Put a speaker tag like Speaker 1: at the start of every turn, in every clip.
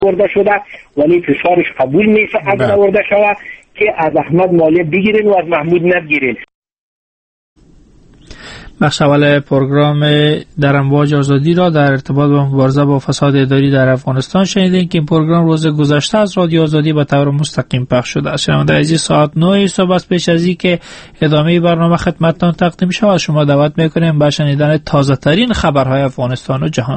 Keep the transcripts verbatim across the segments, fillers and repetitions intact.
Speaker 1: آورده شده، ولی فشارش قبول میشه اگر آورده شود که از احمد مالیه بگیرین و از محمود نگیرین.
Speaker 2: بخش اول پروگرام در امواج آزادی را در ارتباط با مبارزه با فساد اداری در افغانستان شنیدین که این پروگرام روز گذشته از رادیو آزادی به طور مستقیم پخش شده است. شنونده عزیز، ساعت نه صبح است. پیش از اینکه ادامه برنامه خدمتتان تقدیم شود شما دعوت می‌کنیم به شنیدن تازه ترین خبرهای افغانستان و جهان.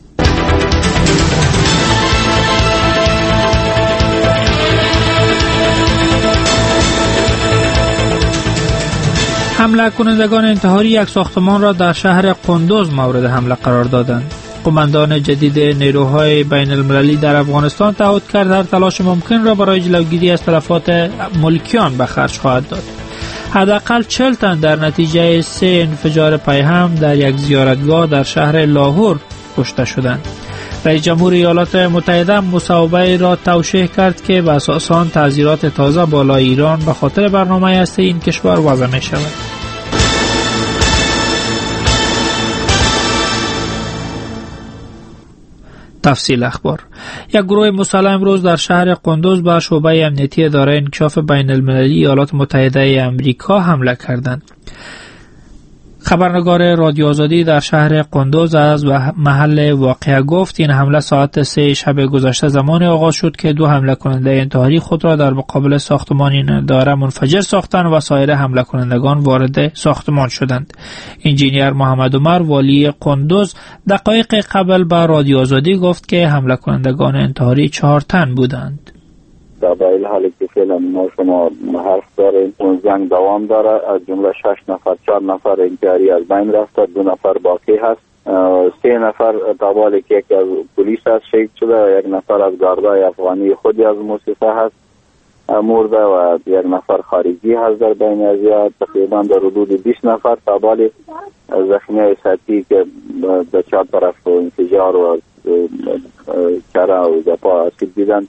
Speaker 2: حمله کنندگان انتحاری یک ساختمان را در شهر قندوز مورد حمله قرار دادند. قماندان جدید نیروهای بین المللی در افغانستان تعهد کرد هر تلاش ممکن را برای جلوگیری از تلفات ملکیان به خرج خواهد داد. حداقل چهل تن در نتیجه سه انفجار پیهم در یک زیارتگاه در شهر لاهور کشته شدند. رئیس جمهور ایالات متحده مصاحبه را توشیح کرد که به اساس آن تعزیرات تازه بالای ایران به خاطر برنامه هسته این کشور وضع می شود. تفصیل اخبار. یک گروه مسلح امروز در شهر قندوز به شعبه امنیتی اداره انکشاف بین المللی ایالات متحده آمریکا حمله کردند. خبرنگار رادیو آزادی در شهر قندوز از محل واقعه گفت این حمله ساعت سه شب گذشته زمان آغاز شد که دو حمله کننده انتحاری خود را در مقابل ساختمان این اداره منفجر ساختند و سایر حمله کنندگان وارد ساختمان شدند. انجینیر محمد عمر والی قندوز دقایق قبل به رادیو آزادی گفت که حمله کنندگان انتحاری چهار تن بودند.
Speaker 3: در حالی که فعلا ما شما حرف داریم اون جنگ دوام داره، از جمله شش نفر چهار نفر انتحاری از بین رفته، دو نفر باقی هست، سه نفر تابالی که یک از پلیس هست شهید شده و یک نفر از گاردای افغانی خودی از موسسه هست مرده و یک نفر خارجی هست. در بین ازیاد تقریبا در حدود بیست نفر تابالی زخمی سطحی که به چهار طرف انفجار و چره و زپا آسیب دیدن.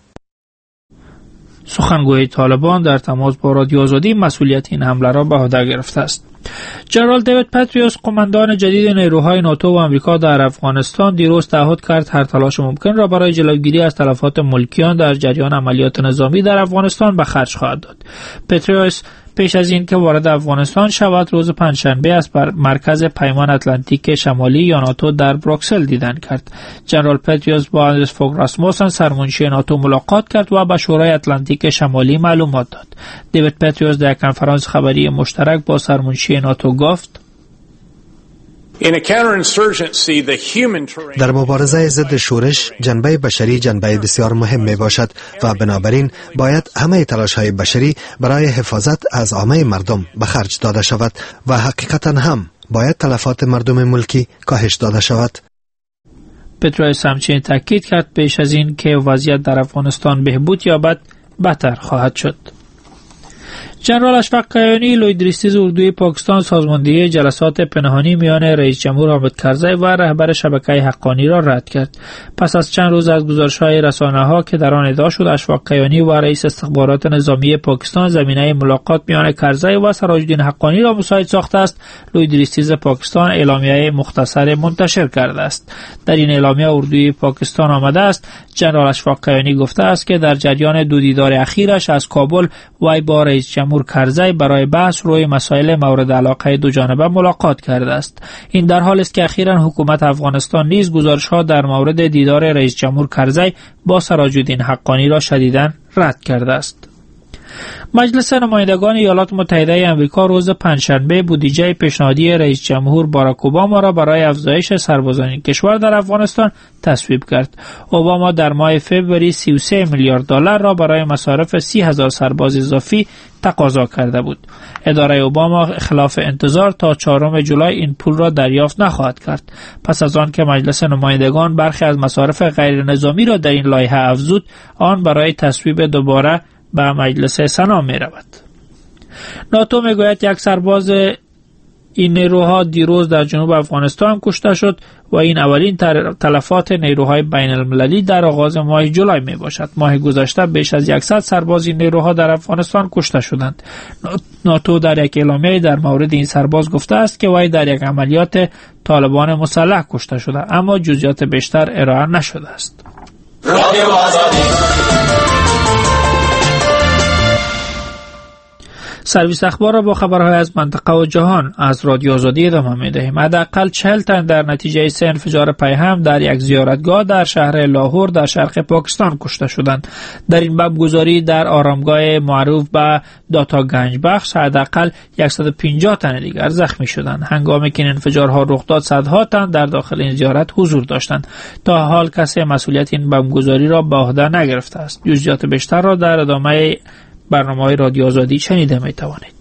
Speaker 2: سخنگوی طالبان در تماس با رادیو آزادی مسئولیت این حمله را به عهده گرفته است. جنرال دیوید پاتریوس قماندان جدید نیروهای ناتو و آمریکا در افغانستان دیروز تعهد کرد هر تلاش ممکن را برای جلوگیری از تلفات ملکیان در جریان عملیات نظامی در افغانستان به خرج خواهد داد. پاتریوس پیش از این که وارد افغانستان شود روز پنجشنبه از مرکز پیمان اتلانتیک شمالی یا ناتو در بروکسل دیدن کرد. جنرال پاتریوس با اندرس فوگ راسموسن سرمنشی ناتو ملاقات کرد و به شورای اتلانتیک شمالی معلومات داد. دیوید پاتریوس در کنفرانس خبری مشترک با سرمنشی ناتو گفت
Speaker 4: در مبارزه ضد شورش جنبه بشری جنبه بسیار مهم می باشد و بنابراین باید همه تلاش های بشری برای حفاظت از عامه مردم به خرج داده شود و حقیقتا هم باید تلفات مردم ملکی کاهش داده شود.
Speaker 2: پاتریوس همچنین تاکید کرد پیش از این که وضعیت در افغانستان بهبود یابد بهتر خواهد شد. جنرال اشفاق کیانی لویدریستیز اردوی پاکستان سازماندهی جلسات پنهانی میان رئیس جمهور حامد کرزی و رهبر شبکه حقانی را رد کرد. پس از چند روز از گزارش‌های رسانه‌ها که در آن ادعا شد اشفاق کیانی و رئیس استخبارات نظامی پاکستان زمینه ملاقات میان کرزی و سراج‌الدین حقانی را مساعد ساخته است، لویدریستیز پاکستان اعلامیه مختصر منتشر کرده است. در این اعلامیه اردوی پاکستان آمده است جنرال اشفاق کیانی گفته است که در جریان دو دیدار اخیرش از کابل وی با رئیس جمهور کرزی برای بحث روی مسائل مورد علاقه دو جانبه ملاقات کرده است. این در حالی است که اخیراً حکومت افغانستان نیز گزارش‌ها در مورد دیدار رئیس جمهور کرزی با سراج‌الدین حقانی را شدیداً رد کرده است. مجلس نمایندگان ایالات متحده آمریکا روز پنجشنبه بودجه پیشنهادی رئیس جمهور باراک اوباما را برای افزایش سربازان کشور در افغانستان تصویب کرد. اوباما در ماه فوریه سی و سه میلیارد دلار را برای مصارف سی هزار سرباز اضافی تقاضا کرده بود. اداره اوباما خلاف انتظار تا چهارم جولای این پول را دریافت نخواهد کرد. پس از آن که مجلس نمایندگان برخی از مصارف غیر نظامی را در این لایحه افزود، آن برای تصویب دوباره به مجلس سنا می رود. ناتو می گوید یک سرباز این نیروها دیروز در جنوب افغانستان کشته شد و این اولین تلفات نیروهای بین المللی در آغاز ماه جولای می باشد. ماه گذشته بیش از صد سرباز این نیروها در افغانستان کشته شدند. ناتو در یک اعلامیه در مورد این سرباز گفته است که وی در یک عملیات طالبان مسلح کشته شده، اما جزئیات بیشتر ارائه نشده است.
Speaker 5: رادیو آزادی.
Speaker 2: سرویس اخبار را با خبرهای از منطقه و جهان از رادیو آزادی ادامه می‌دهیم. حداقل چهل تن در نتیجه سه انفجار پیهم در یک زیارتگاه در شهر لاهور در شرق پاکستان کشته شدند. در این بمبگذاری در آرامگاه معروف به داتا گنج بخش حداقل صد و پنجاه تن دیگر زخمی شدند. هنگامی که این انفجارها رخ داد صدها تن در داخل این زیارت حضور داشتند. تا حال کسی مسئولیت این بمبگذاری را به عهده نگرفته است. جزئیات بیشتر را در ادامه برنامه‌های رادیو آزادی شنیده می‌توانید.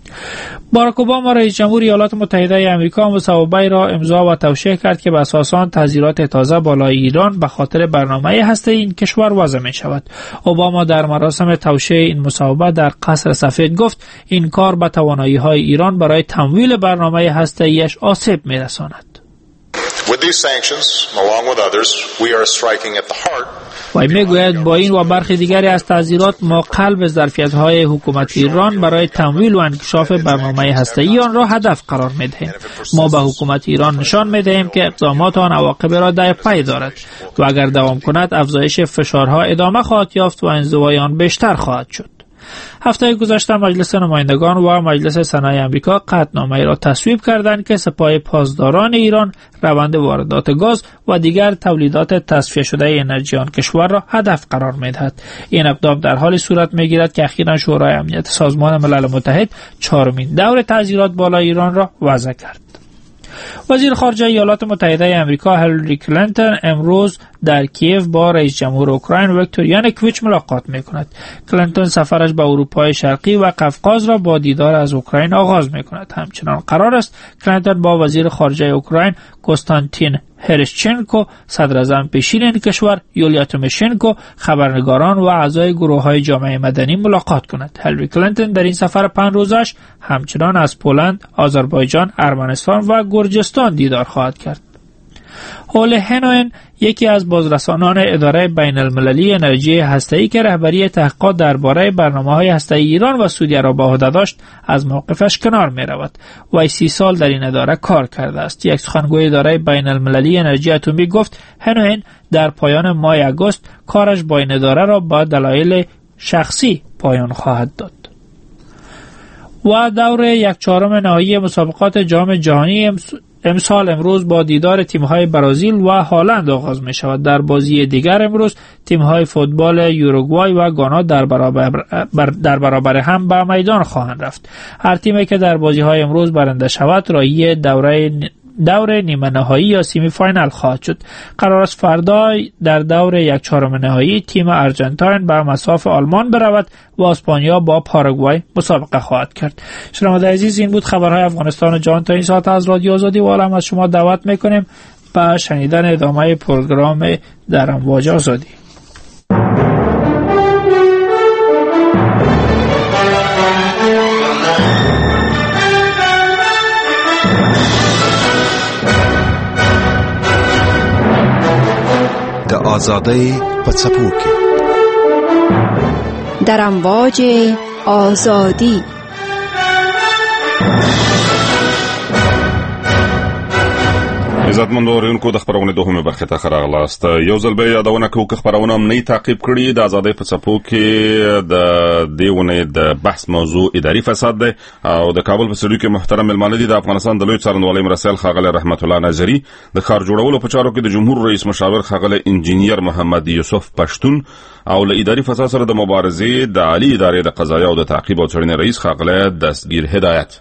Speaker 2: باراک اوباما رئیس جمهور ایالات متحده آمریکا مصوبه‌ای را امضا و توشیح کرد که بر اساس آن تحذیرات تازه بالای ایران به خاطر برنامه هسته‌ای این کشور وضع می‌شود. اوباما در مراسم توشیح این مصوبه در قصر سفید گفت این کار به توانایی‌های ایران برای تمویل برنامه هسته‌ایش آسیب می‌رساند.
Speaker 6: With these sanctions, along with others, we are striking at the heart.
Speaker 2: وی میگوید با این و برخی دیگری از تعزیرات ما قلب ظرفیت‌های حکومت ایران برای تمویل و انکشاف برنامه هسته‌ای آن را هدف قرار می‌دهیم. ما به حکومت ایران نشان می‌دهیم که اقدامات آن عواقب را در پی دارد و اگر دوام کند افزایش فشارها ادامه خواهد یافت و انزوای آن بیشتر خواهد شد. هفته گذشته مجلس نمایندگان و مجلس سنای آمریکا قطعنامه‌ای را تصویب کردند که سپاه پاسداران ایران روند واردات گاز و دیگر تولیدات تصفیه شده انرژی آن کشور را هدف قرار می‌دهد. این اقدام در حالی صورت می‌گیرد که اخیراً شورای امنیت سازمان ملل متحد چهارمین دور تعزیرات بالای ایران را وضع کرد. وزیر خارجه ایالات متحده آمریکا هیلاری کلینتون امروز در کیف با رئیس جمهور اوکراین ویکتور یانوکویچ ملاقات می‌کند. کلینتون سفرش به اروپای شرقی و قفقاز را با دیدار از اوکراین آغاز می‌کند. همچنان قرار است کلینتون با وزیر خارجه اوکراین کوستانتین هرشچنکو، صدر اعظم پیشین این کشور یولیا تومشنکو، خبرنگاران و اعضای گروه‌های جامعه مدنی ملاقات کند. هیلاری کلینتون در این سفر پنج روزش همچنان از پولند، آذربایجان، ارمنستان و گرجستان دیدار خواهد کرد. هول هنوین یکی از بازرسانان اداره بین المللی انرژی هسته‌ای که رهبری تحقیقات درباره برنامه‌های هسته‌ای ایران و سوریه را به عهده داشت از موقفش کنار می‌رود. وی سی سال در این اداره کار کرده است. یک سخنگوی اداره بین المللی انرژی اتمی گفت هنوین در پایان ماه آگوست کارش با این اداره را با دلایل شخصی پایان خواهد داد. و دور یک چهارم نهایی مسابقات جام جهانی امسال امروز با دیدار تیم‌های برزیل و هلند آغاز می‌شود. در بازی دیگر امروز تیم‌های فوتبال یوروگوای و گانا در برابر در برابر هم به میدان خواهند رفت. هر تیمی که در بازی‌های امروز برنده شود راهی دوره دور نیمه نهایی یا سیمی فاینال خواهد شد. قرار است فردا در دور یک چهارم نهایی تیم ارژانتین به مصاف آلمان برود و اسپانیا با پاراگوای مسابقه خواهد کرد. شنوندگان عزیز، این بود خبرهای افغانستان و جهان تا این ساعت از رادیو آزادی و عالم. از شما دعوت میکنیم به شنیدن ادامه پروگرام در امواج آزادی.
Speaker 7: آزادی پڅپو کې
Speaker 8: در امواج آزادی.
Speaker 9: عزتمن اورونکو د خبرونه دوهمه برخه ته راغلاست. یو ځل به یادونه کوو که خبرونه نه تعقیب کړي د آزادۍ په څپو کې د دیونه د بحث موضوع اداري فساد ده او د کابل په سړي کې محترم ملمانه دي د افغانستان د لوی څارنوالۍ مرسل خاغله رحمت الله نظری د کار جوړولو په چارو کې د جمهور رئیس مشاور خاغله انجینیر محمد یوسف پښتون او له اداري فساد سره د مبارزې د عالی ادارې د قضایا او د تعقیب او څارنې رئیس خاغله دستگیر هدایت.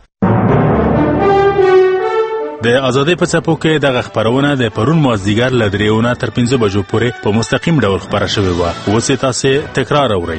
Speaker 10: د آزادۍ په څپو کې د خبرونه د پرون مازدیګر ل دریونه تر پنځه بجو پورې په مستقیم ډول خبره شوې و. اوس تاسو تکرار اورئ.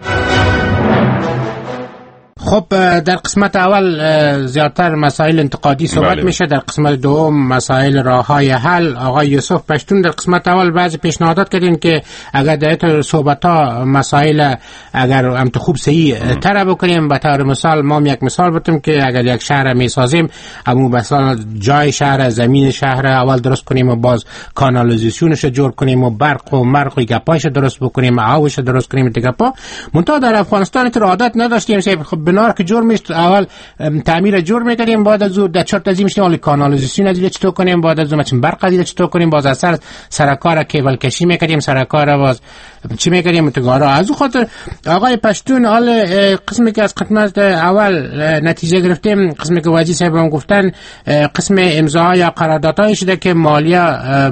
Speaker 11: خب در قسمت اول زیادتر مسائل انتقادی صحبت بله. میشه. در قسمت دوم مسائل راههای حل. آقای یوسف پشتون در قسمت اول بعضی پیشنهادات کردین که اگر در صحبت ها مسائل اگر هم تو خوب صحیح تر بکنیم. به طور مثال ما یک مثال بتیم که اگر یک شهر میسازیم امو مثلا جای شهر زمین شهر اول درست کنیم و باز کانالیزاسیونش جور کنیم و برق و مرق و گپایش درست بکنیم آبش درست کنیم دیگه پا منتها در افغانستان تو عادت نداشتیم. خب کنار که جور میشت اول تعمیر جور میکردیم، بعد از اون در چهار تا میشیم اول کانالیزاسیون از چطور کنیم، بعد از اون مثلا برق از چطور کنیم، باز اثر سرکار کیبل کشی میکردیم، سرکار باز چی میکردیم متگارا. از اون خاطر آقای پشتون حال قسمی که از خدمت اول نتیجه گرفتیم، قسمی که واجی صاحب هم گفتن قسم امضاء یا قراردادهای شده که مالیه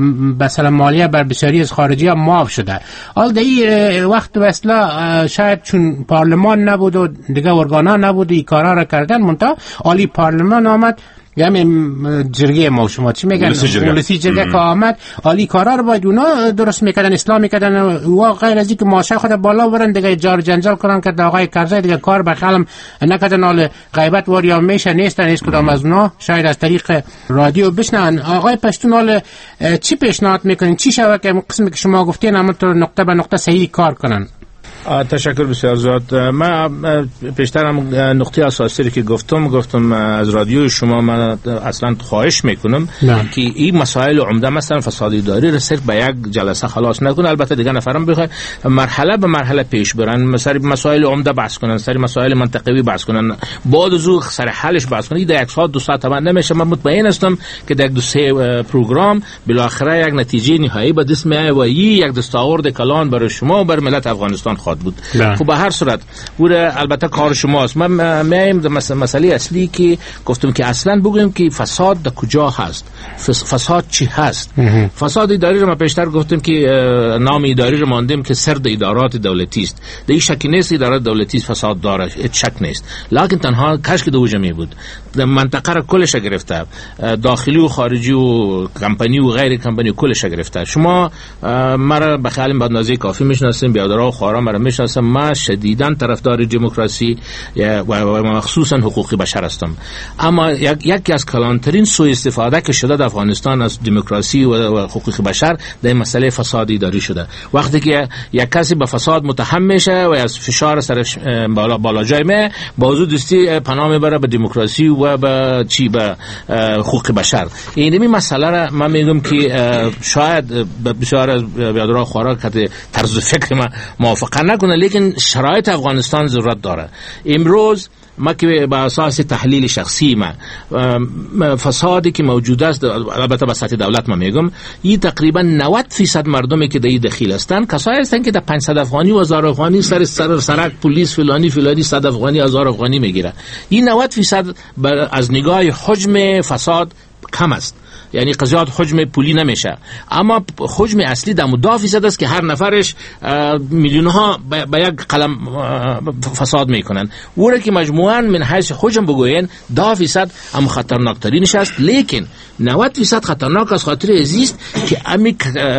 Speaker 11: مثلا مالیه بر بسیاری از خارجی ها معاف شده. حال در این وقت وصله شاید چون پارلمان نبود و دیگه ارگانا نبود این کارا را کردن، منتها عالی پارلمان آمد، یعنی جرگه ما شما چی میگن پلیسی جرگه که آمد عالی کارا رو باید اونا درست میکردن، اصلاح میکردن و غیر از اینکه ماشه خود بالا برن دیگه جار جنجال کنن که آقای کرزی دیگه کار به خلم نکردن. حال غیبت واریا میشه نیستن هیچ کدام از اونا، شاید از طریق رادیو بشنن. آقای پشتون حال چی پیشنهاد میکنین چی شود که قسمی که شما گفتین همونطور نقطه به نقطه صحیح کار کنن؟
Speaker 5: تشکر بسیار زیاد. من پیشترم نقطه اساسی که گفتم گفتم از رادیو شما من اصلا خواهش میکنم نه. که این مسائل عمده مثلا فساد اداری رو صرف به یک جلسه خلاص نکنه، البته دیگه نفرم بخواد مرحله به مرحله پیش برن، مثلا مسائل عمده بحث کنن، سری مسائل منطقوی بحث کنن، بعد از اون سر حلش بحث کنن. در یک ساعت دو ساعت طبعا نمیشه. من مطمئن هستم که در دو سه پروگرام بالاخره یک نتیجه نهایی به دست میاد و یک دستاورد کلان برای شما و بر ملت افغانستان خواهد بود. خب به هر صورت بوده البته کار شماست. من میایم مسئله اصلی که گفتم که اصلا بگویم که فساد در کجا هست، فساد چی هست. فساد اداری رو ما پیشتر گفتم که نام اداری رو ماندیم که سرد ادارات دولتی است. در این شک نیست ادارات دولتی فساد داره، هیچ شک نیست، لکن تنها کشک دو جمعی بود منطقه را کلش گرفته، داخلی و خارجی و کمپانی و غیر کمپانی کلش گرفته. شما مرا به خیال بعد نازی کافی میشناسین، بیادرها و خوارا مرا میشناسن. ما شدیداً طرفدار دموکراسی و مخصوصاً حقوق بشر هستم، اما یکی از کلانترین سوء استفاده که شده در افغانستان از دموکراسی و حقوق بشر در مسئله فساد اداری شده. وقتی که یک کسی به فساد متهم میشه و از فشار سرش بالا بالا جای می بازو دستی پناه میبره به دموکراسی و به چی به حقوق بشر. این می مسئله را من میگم که شاید بسیار از بیادرها خوارا که طرز فکر ما موافقه نکنه، لیکن شرایط افغانستان ضرورت داره. امروز ما که با اساس تحلیل شخصی ما فسادی که موجود است، البته به سطح دولت ما میگم، این تقریبا نود درصد مردمی که در این دخیل هستن کسایی هستن که در پانصد افغانی و هزار افغانی سر سر سرک پلیس فلانی فلانی صد افغانی هزار افغانی میگیره. این نود درصد از نگاه حجم فساد کم است، یعنی قضیات حجم پولی نمیشه، اما حجم اصلی در دو فیصد است که هر نفرش میلیون ها به یک قلم فساد میکنن. او که مجموعاً من حیث حجم بگوین دو فیصد هم خطرناک ترینش است، لیکن نود درصد خطرناک از خاطر ازیست که امی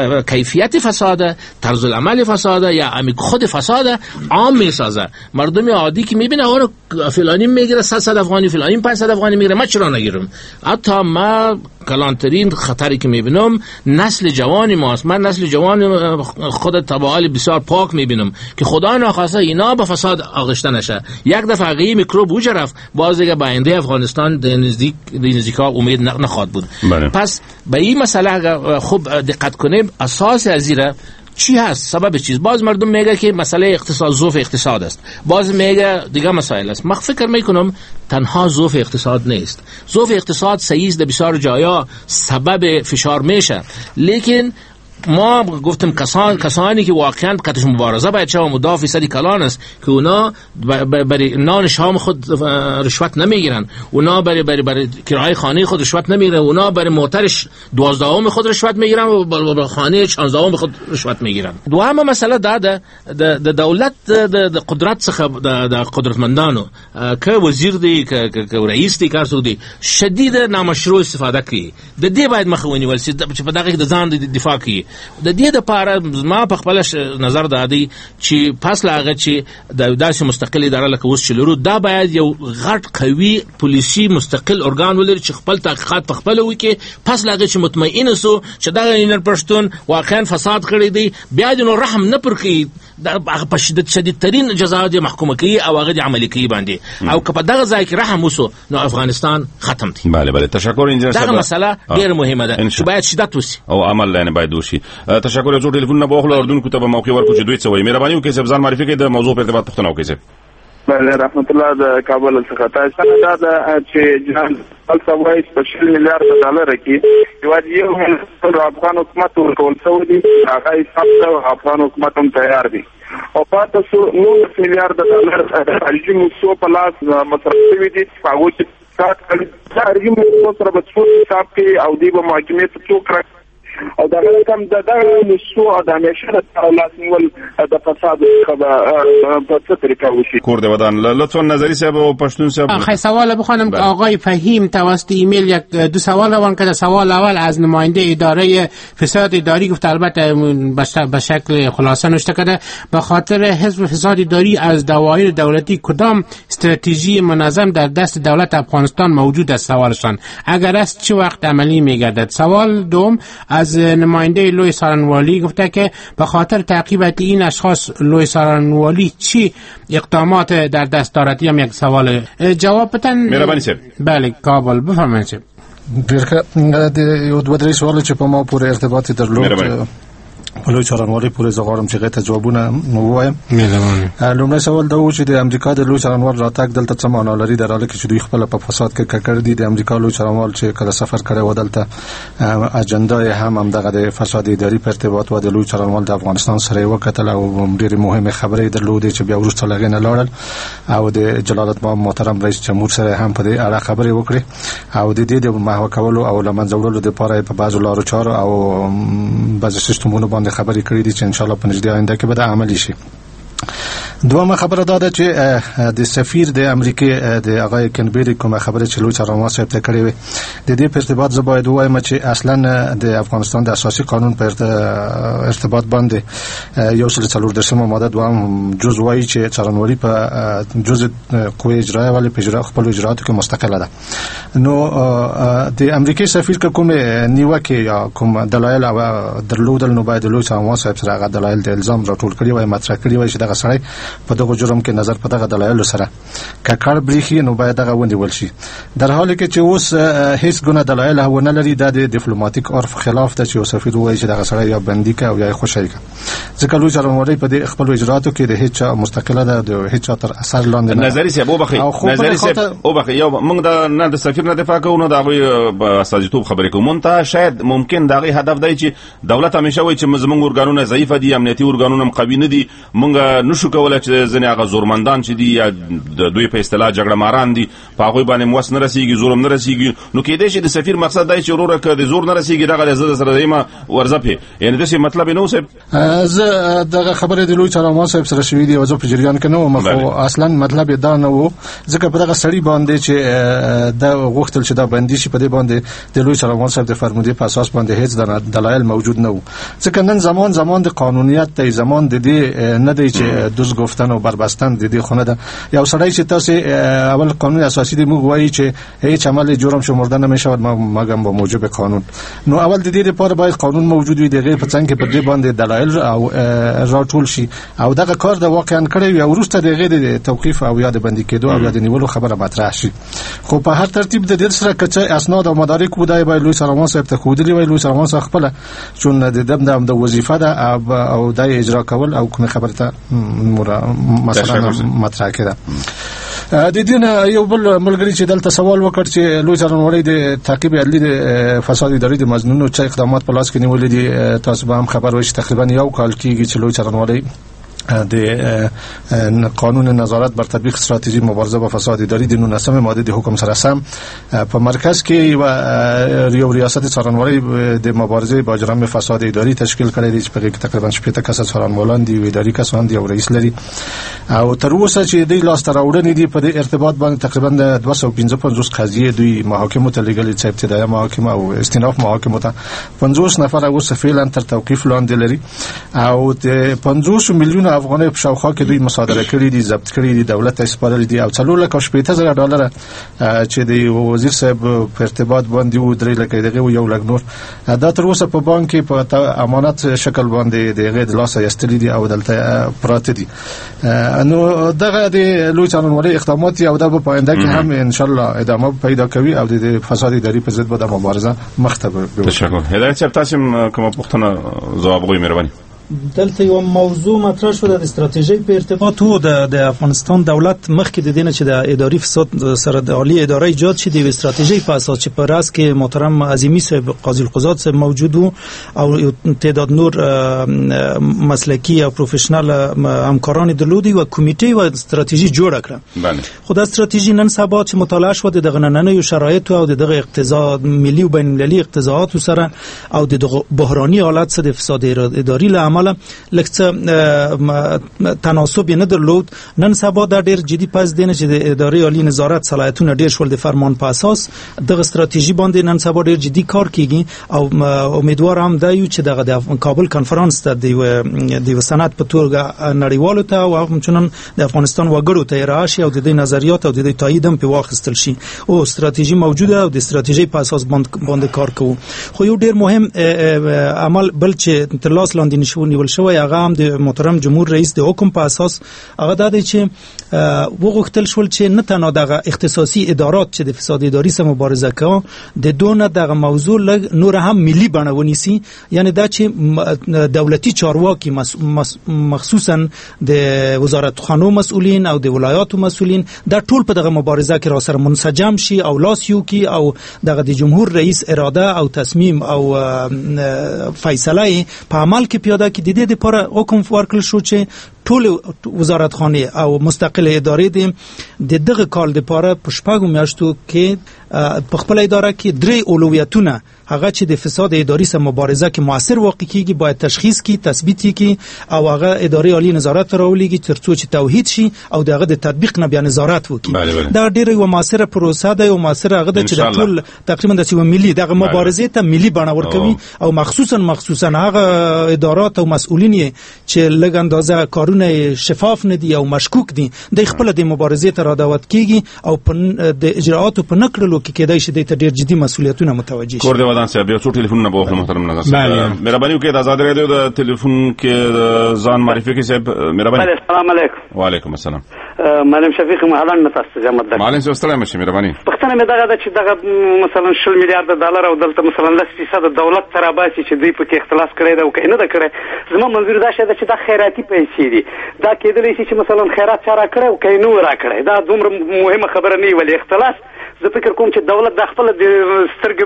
Speaker 5: کیفیت فساد، طرز العمل فساد یا امی خود فساد عام میسازه. مردم عادی که میبینه آره فلانی میگیره صد افغانی، فلانی پانصد افغانی میگیره، ما چرا نگیرم؟ حتی ما کلانترین خطری که میبینم نسل جوانی ماست. من نسل جوان خود طبعال بسیار پاک میبینم که خدا ناخواسته اینا به فساد آغشته نشه. یک دفعه اگه میکروب اوج رفت، باز دیگه به آینده افغانستان در نزدیک نزدیکا امید نخواهد بود. بله. پس به این مسئله خوب دقت کنیم. اساس ازیره چی هست؟ سبب چیز؟ باز مردم میگه که مسئله اقتصاد، ضعف اقتصاد است، باز میگه دیگه مسائل است. من فکر میکنم تنها ضعف اقتصاد نیست. ضعف اقتصاد سعیز در بسیار جایا سبب فشار میشه، لیکن ما گفتم کسان کسانی که واقعا قطعش مبارزه باید شد و مدافع صدی کلان است که اونا برای نان شام خود رشوت نمیگیرن، اونا برای برای برای کرایه خانه خود رشوت نمیگیرن، اونا برای موترش دوازدهم خود رشوت میگیرن و برای خانه شانزدهم خود رشوت میگیرن. دوام مسئله داده د دولت د قدرت څخه د قدرتمندانو که وزیر دی که رئیس دی کار سو دی شدید نامشروع استفاده کوي. د دې باید مخاوني ولسی چې په دغه د ځان د دفاع کوي. د دې لپاره ما په خپل نظر دادی چې پس لاغه چې د داسې مستقل اداره لکه اوس چې لرو دا باید یو غټ قوي پولیسي مستقل ارګان ولري چې خپل تحقیقات په خپل وکي. پس لاغه چې مطمئن سو چې دا اینر پښتون واقعا فساد کړی دی، بیا د نو رحم نه پر کوي، په شدت شدید ترین جزا د محکومه کوي او هغه عملي کوي باندې، او که په دغه ځای کې رحم وسو نو افغانستان ختم دی.
Speaker 9: بله بله تشکر انجینر صاحب.
Speaker 5: دا مسله ډیره مهمه ده چې باید شدت وسی
Speaker 9: او عمل لنه باید وشي. تشکر جو ټلیفون نه بوخلو اردن کو ته موقع ورکو چې دوی څه وایي. مهرباني وکړئ چې ځان معرفي کړئ، د موضوع په ارتباط پوښتنه وکړئ.
Speaker 3: بله رحمت الله د کابل څخه تاسو دا د چې جنرال سوای سپیشل میلیارډ ډالر کې یو یو ملت افغان حکومت ورکول شو دي هغه حساب افغان حکومت هم تیار دي او پاتې سو نو میلیارډ ډالر د رژیم سو په لاس مصرف شوی دي هغه چې کار کوي دا رژیم سره په څو حساب کې او دی په محکمې ته څوک او دا کوم د دغه نشو د همیشه د لاس نیول د فساد په څه طریقه وشي
Speaker 9: کور د ودان لطفا نظری صاحب او پښتون صاحب
Speaker 11: خیلی سوال بخوانم آقای فهیم توسط ایمیل یک دو سوال روان کرده. سوال اول از نماینده اداره فساد اداری گفت، البته به شکل خلاصه نوشته کرده به خاطر حزب فساد اداری از دوایر دولتی کدام استراتژی منظم در دست دولت افغانستان موجود است؟ سوالشان اگر است چه وقت عملی میگردد؟ سوال دوم از نماینده لوی سارنوالی گفته که به خاطر تعقیب این اشخاص لوی سارنوالی چی اقدامات در دست دارد؟ هم یک سوال جواب بدن.
Speaker 9: مهربانی صاحب.
Speaker 11: بله کابل بفرمایید صاحب.
Speaker 12: ډېر یو دوه درې سوال چې په ما پورې ارتباط درلود په لوی څارنوالۍ پورې زه غواړم چې هغې ته ځوابونه ووایم. لومړی سوال دا و چې د امریکا د لوی څارنوال راتګ دلته څه معنا لري، در حاله کې چې دوی خپله په فساد کې ککړ دي. د امریکا لوی څارنوال چې کله سفر کړی و دلته اجنډا یې هم همدغه د فساد اداري په ارتباط و. د لوی څارنوال د افغانستان سره یې وکتل او ډېرې مهمې خبرې یې درلودې چې بیا وروسته له هغې نه لاړل او د جلالت مآب محترم رئیس جمهور سره هم په دې اړه خبرې وکړې او د دې د محوه کولو او له منځه وړلو دپاره یې په بعضو لارو چارو او بعضې سیستمونو باندې خبرې کړې دي چې ان شاء الله په نږدې آینده کې به دا عملي شي. دومره خبره دا ده چې د سفیر د امریکای د هغه کنبری کومه خبره چې لوی څارنوال صاحب ته کړې وي د دې په ارتباط زه باید وایم چې اصلا د افغانستان د اساسي قانون په ارتباط باندې یو سل څلور دسمه ماده دوام جز وایي چې څارنوالي په جز قوه اجرایه ولې په اجرا خپل اجراتو کې مستقله ده. نو د امریکای سفیر کومه نیوکه یا کوم دلایل او درلودل نو باید لوی څارنوال صاحب سره هغه دلایل د الزام راټول کړي وای مطرح کړي وای چې دغه سړی په دغه جرم کې نظر په دغه دلایل سره ککړ بریخي نو باید دغه ونیول شي، در حالی کې چې اوس هیڅ ګونه دلایل هونه لري د ډیپلوماټیک عرف خلاف ته چې سفیر وایي چې دغه سړی یا بندي کا او یا خوشی کا. ځکه لوی څارنوالۍ په دې خپل اجراتو کې د هیڅ مستقله ده د هیڅ تر اثر لاندې نه.
Speaker 9: نظری صاحب وبخي نظری صاحب وبخي یو موږ د نه د سفیر نه دفاع کوو، نه د هغه استازیتوب خبرې کوو. مونته شاید ممکن دغه هدف دی چې دولت همیشه وایي چې زموږ ورګانونه ضعیف دي، امنیتي ورګانونه هم قوي نه دي، موږ نشو کولای چې ځنې هغه زورمندان چې دي یا د دوی په اصطلاح جګړه ماران دي په هغوی باندې موس نه رسیږي، ظلم نه رسیږي. نو کېدای شي د سفیر مقصد دی چې وروره که د زور نه رسیږي دغه زه سره دیمه ورځپې، یعنې داسې مطلب نه و صاحب.
Speaker 12: زه دغه خبرې د لوی څارنوال صاحب سره شوي دي او زه په جریان کې نه وم، خو اصلا مطلب یې دا نه و. ځکه په دغه سړي باندې چې دا غوښتل چې دا بندي شي په دې باندې د لوی څارنوال صاحب د فرمودې په اساس باندې هیڅ دلایل موجود نه و. ځکه نن زمان زمان د قانونیت دی، زمان د دې نه دی چې دوز گفتن او بربستن د دې خونه ده. یو سړی چې تاسو اول قانون اساسي دی موږ وایي چې هیڅ عمل جرم شمرده نمیشه مګم به موجب قانون. نو اول د دې لپاره باید قانون موجود وي، دغه په څنګه کې په دې باندې دلایل او راټول شي او دغه کار د واقعا کړی وي او وروسته دغه د توقيف او یا د بندي کېدو او یا د نیولو خبره مطرح شي. خو په هر ترتیب د دې سره کچه اسناد او مدارک ودای باید لوی څارنوال صاحب ته خودلی وي. لوی څارنوال صاحب خپل چون د دم د وظیفه ده او د اجرا کول او کوم خبره ته مثلا مطرح کړه. د دې نه یو بل ملګری چې دلته سوال وکړ چې لوی څارنوالۍ د تعقیب عدلي د فساد اداري د مجنونو چې اقدامات په لاس کې نیولې دي، تاسو به هم خبر وئ چې تقریبا یو کال کېږي چې لوی څارنوالۍ د قانون نظارت بر تطبیق استراتژی مبارزه با فساد اداری د نولسمه ماده د حکم سره سم په مرکز کې یو ریاست څارنوالۍ د مبارزه با جرم فساد اداری تشکیل کړی دی چې په کې تقریبا شپږ کسه څارنوالان دي، اداري کسان دي او رئیس لري. او تر اوسه چې د لاس تر وړاندې دي په ارتباط باندې تقریبا دوه سوه پنځه پنځوس قضیې دوی محاکمو ته لګلې چې ابتدایي محاکمه او استیناف محاکمه ته پنځوس نفر اوس فعلا تر توقيف لاندې لري او د پنځوس میلیون افغانۍ په شاوخوا کې دوی مصادره کړي دي، ضبط کړي دي، دولت ته سپارلي دي او څلور لک شپږ زره ډالر چې د وزیر صاحب په ارتباط باندې و درې لک دغه یو لک نور دا تر اوسه په بانک کې په امانت شکل باندې دغه د لاس ایستلي دي او دلته پراته دي. نو دغه د لوی څارنوالۍ اقدامات او د په آینده کې هم ان شاء الله ادامه پیدا کوي او د فساد اداري په ضد به د مبارزه مخ ته
Speaker 9: تشکر. هدایت صاحب تاسو کوم پوښتنه ځواب غوښتنه مهرباني.
Speaker 13: دلته یو موضوع مطرح شو د استراتیژي په ارتباط وو د د افغانستان دولت مخکې د دینه چې د اداري فساد سره د عالی اداره ایجاد شي د استراتیژي په اساس چې په راس کې محترم عظیمی صاحب قاضی القضات صاحب موجود وو او تعداد نور مسلکی او پروفیشنال همکاران درلودي او کمیټه او استراتیژي جوړ کړه. بله خو د استراتیژي نن سبا چې مطالعه شو د غنننه شرایط او د اقتصاد ملي او بین المللي اقتصادات سره او د بحراني حالت سره د فساد اداري له لکه تناسب نه درلود. نن سبا دا ډیر جدي پاس دینه چې د ادارې عالی نظارت صلاحیتونه ډیر شول د فرمان په اساس د استراتیژي باندې نن سبا ډیر جدي کار کیږي او امیدوار هم دا یو چې د کابل کانفرنس ته د د سند په توګه نړیوالو ته او همچنان د افغانستان وګړو ته راشي او د دې نظریات او د دې تایید هم په واخستل شي او استراتیژي موجوده او د استراتیژي په اساس باندې کار کوو. خو یو ډیر مهم عمل بل چې تر لاس لاندې نشو نیول شوی هغه هم د محترم جمهور رئیس د حکم په اساس هغه د دې چې وغوښتل شول چې نه تنها دغه اختصاصي ادارات چې د فساد اداري سره مبارزه کوي د دونه دغه موضوع لګ نور هم ملي بڼه ونیسي، یعنی دا چې دولتي چارواکي مخصوصا د وزارت خانو مسؤلین او د ولایاتو مسؤلین دا ټول په دغه مبارزه کې را سره منسجم شي او لاسیو کی او دغه د جمهور رئیس اراده او تصمیم او فیصله په عمل کې پیاده کې د دې لپاره حکم ورکړل شو چې ټول وزارت خانه او مستقله ادارې د دغه کال لپاره په شپږو میاشتو کې په خپل اداره کې درې اولویتونه هغه چې د فساد اداري سره مبارزه کې موثر واقع کیږي باید تشخیص کی تثبیت کی او هغه ادارې عالی نظارت راولېږي ترڅو چې توحید شي او دغه د تطبیق نه بیا نظارت وکړي. دا ډیره یو موثره پروسه ده او موثره هغه چې د ټول تقریبا د یو ملي دغه مبارزه ته ملي بڼه ورکوي او مخصوصا مخصوصا هغه ادارات او مسؤلین چې لږ اندازه کارونه شفاف نه دي او مشکوک دي د خپل د مبارزې ته را دعوت کیږي او د اجراءات په نکړلو کې کېدای شي د ډیر جدي مسؤلیتونه متوجه شي. ودان صاحب یو څو ټلیفون نه بوخله محترم نظر صاحب مهرباني وکړئ د آزاد رادیو د ټلیفون کې ځان معرفي کړئ صاحب مهرباني. السلام علیکم. وعلیکم السلام. معلم شفیق مهالان نه تاسو جامد ده معلم سره مشه مهرباني پښتنه مې دغه چې دغه مثلا شل میلیارډ ډالر او دلته مثلا لس فیصد دولت تر باسي چې دوی په کې اختلاف کړی دا او کنه دا کړی زما منظور دا شه چې دا خیراتي پیسې دي دا کېدلی شي چې مثلا خیرات چاره کړی او کینو را کړی دا دومره مهمه خبره نه ویلې اختلاف زه فکر کوم چې دولت د خپل د سترګ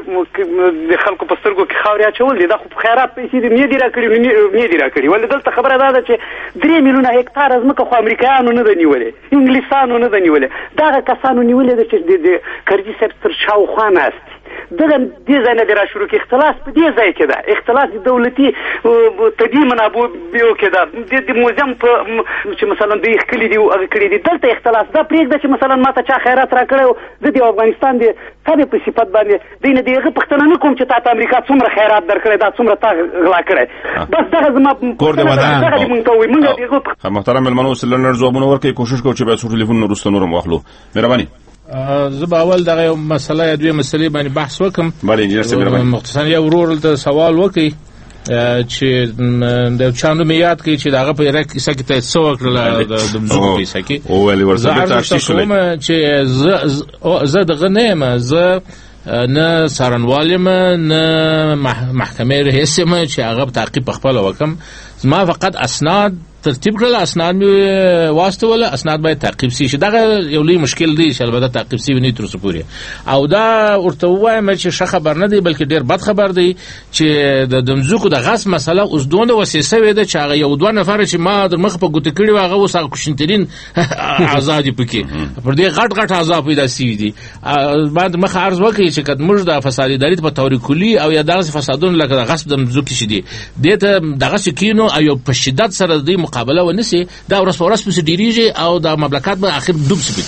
Speaker 13: د خلکو په سترګو کې خاوریا چول دي دا خو خیرات پیسې دي نه دي را کړی نه دي را کړی ولې دلته خبره ده چې درې میلیونه هکتار ځمکه خو امریکایانو نه دی نیولې انګلیسانو نه دی نیولې دا کسانو نیولې چې د کرجي صاحب تر شاوخوا ناست دغه دې ځای نه را شروع کې اختلاف په دې ځای کې ده اختلاف د دولتي تدی منابع بیو کې ده د موزیم په چې مثلا د خلې دی او کړی دي دلته اختلاف ده پرېږده چې مثلا ماته چا خیرات را کړو د افغانستان دی تابع په صفت باندې دینه دیغه پښتنه نه کوم چې تاسو امریکا څومره خیرات درکړی دا څومره تا غلا کړی بس دغه زما کور دی ودان مونږ ته وي مونږ دیغه محترم المنو سلنر جوابونه ورکړي کوشش کوو چې به څو ټلیفون نورسته نورم واخلو مهرباني. زه به اول دغه مسله یا دوی مسلې باندې بحث وکم. بله انجینر صاحب مهرباني مختصر یو ورور ته سوال وکړي چې د چاندو میاد کې چې دغه په رک کیسه کې ته څو کړل د مزو کیسه کې او ویلی ورسره تاسیس شولې چې زه زه دغه نه زه نه سارنوالم نه محکمه رئیس ما چې هغه تعقیب خپل وکم ما فقط اسناد ترتیب کړل اسناد می واسطه ولا اسناد باید تعقیب شي دغه یو لوی مشکل دی چې البته تعقیب شي ونی تر څو پورې او دا ورته وایم چې ښه خبر نه دی بلکې ډیر بد خبر دی چې د دمزوکو د غاس مسله اوس دونه وسیسه وې ده چې هغه یو دوه نفر چې ما در مخ په ګوت کړي واغه اوس هغه کوشنترین آزادی پکې پر دې غټ غټ عذاب پیدا شي دي بعد مخ عرض وکړي چې کله موږ د فساد اداري په تور کلی او یا دغه فسادونه لکه د غصب دمزوکي شي دي دته دغه سکینو ایو په شدت سره د مقابله ونسی دا ورس ورس په ډیریږي او د مملکت په اخر ډوب سپیږي.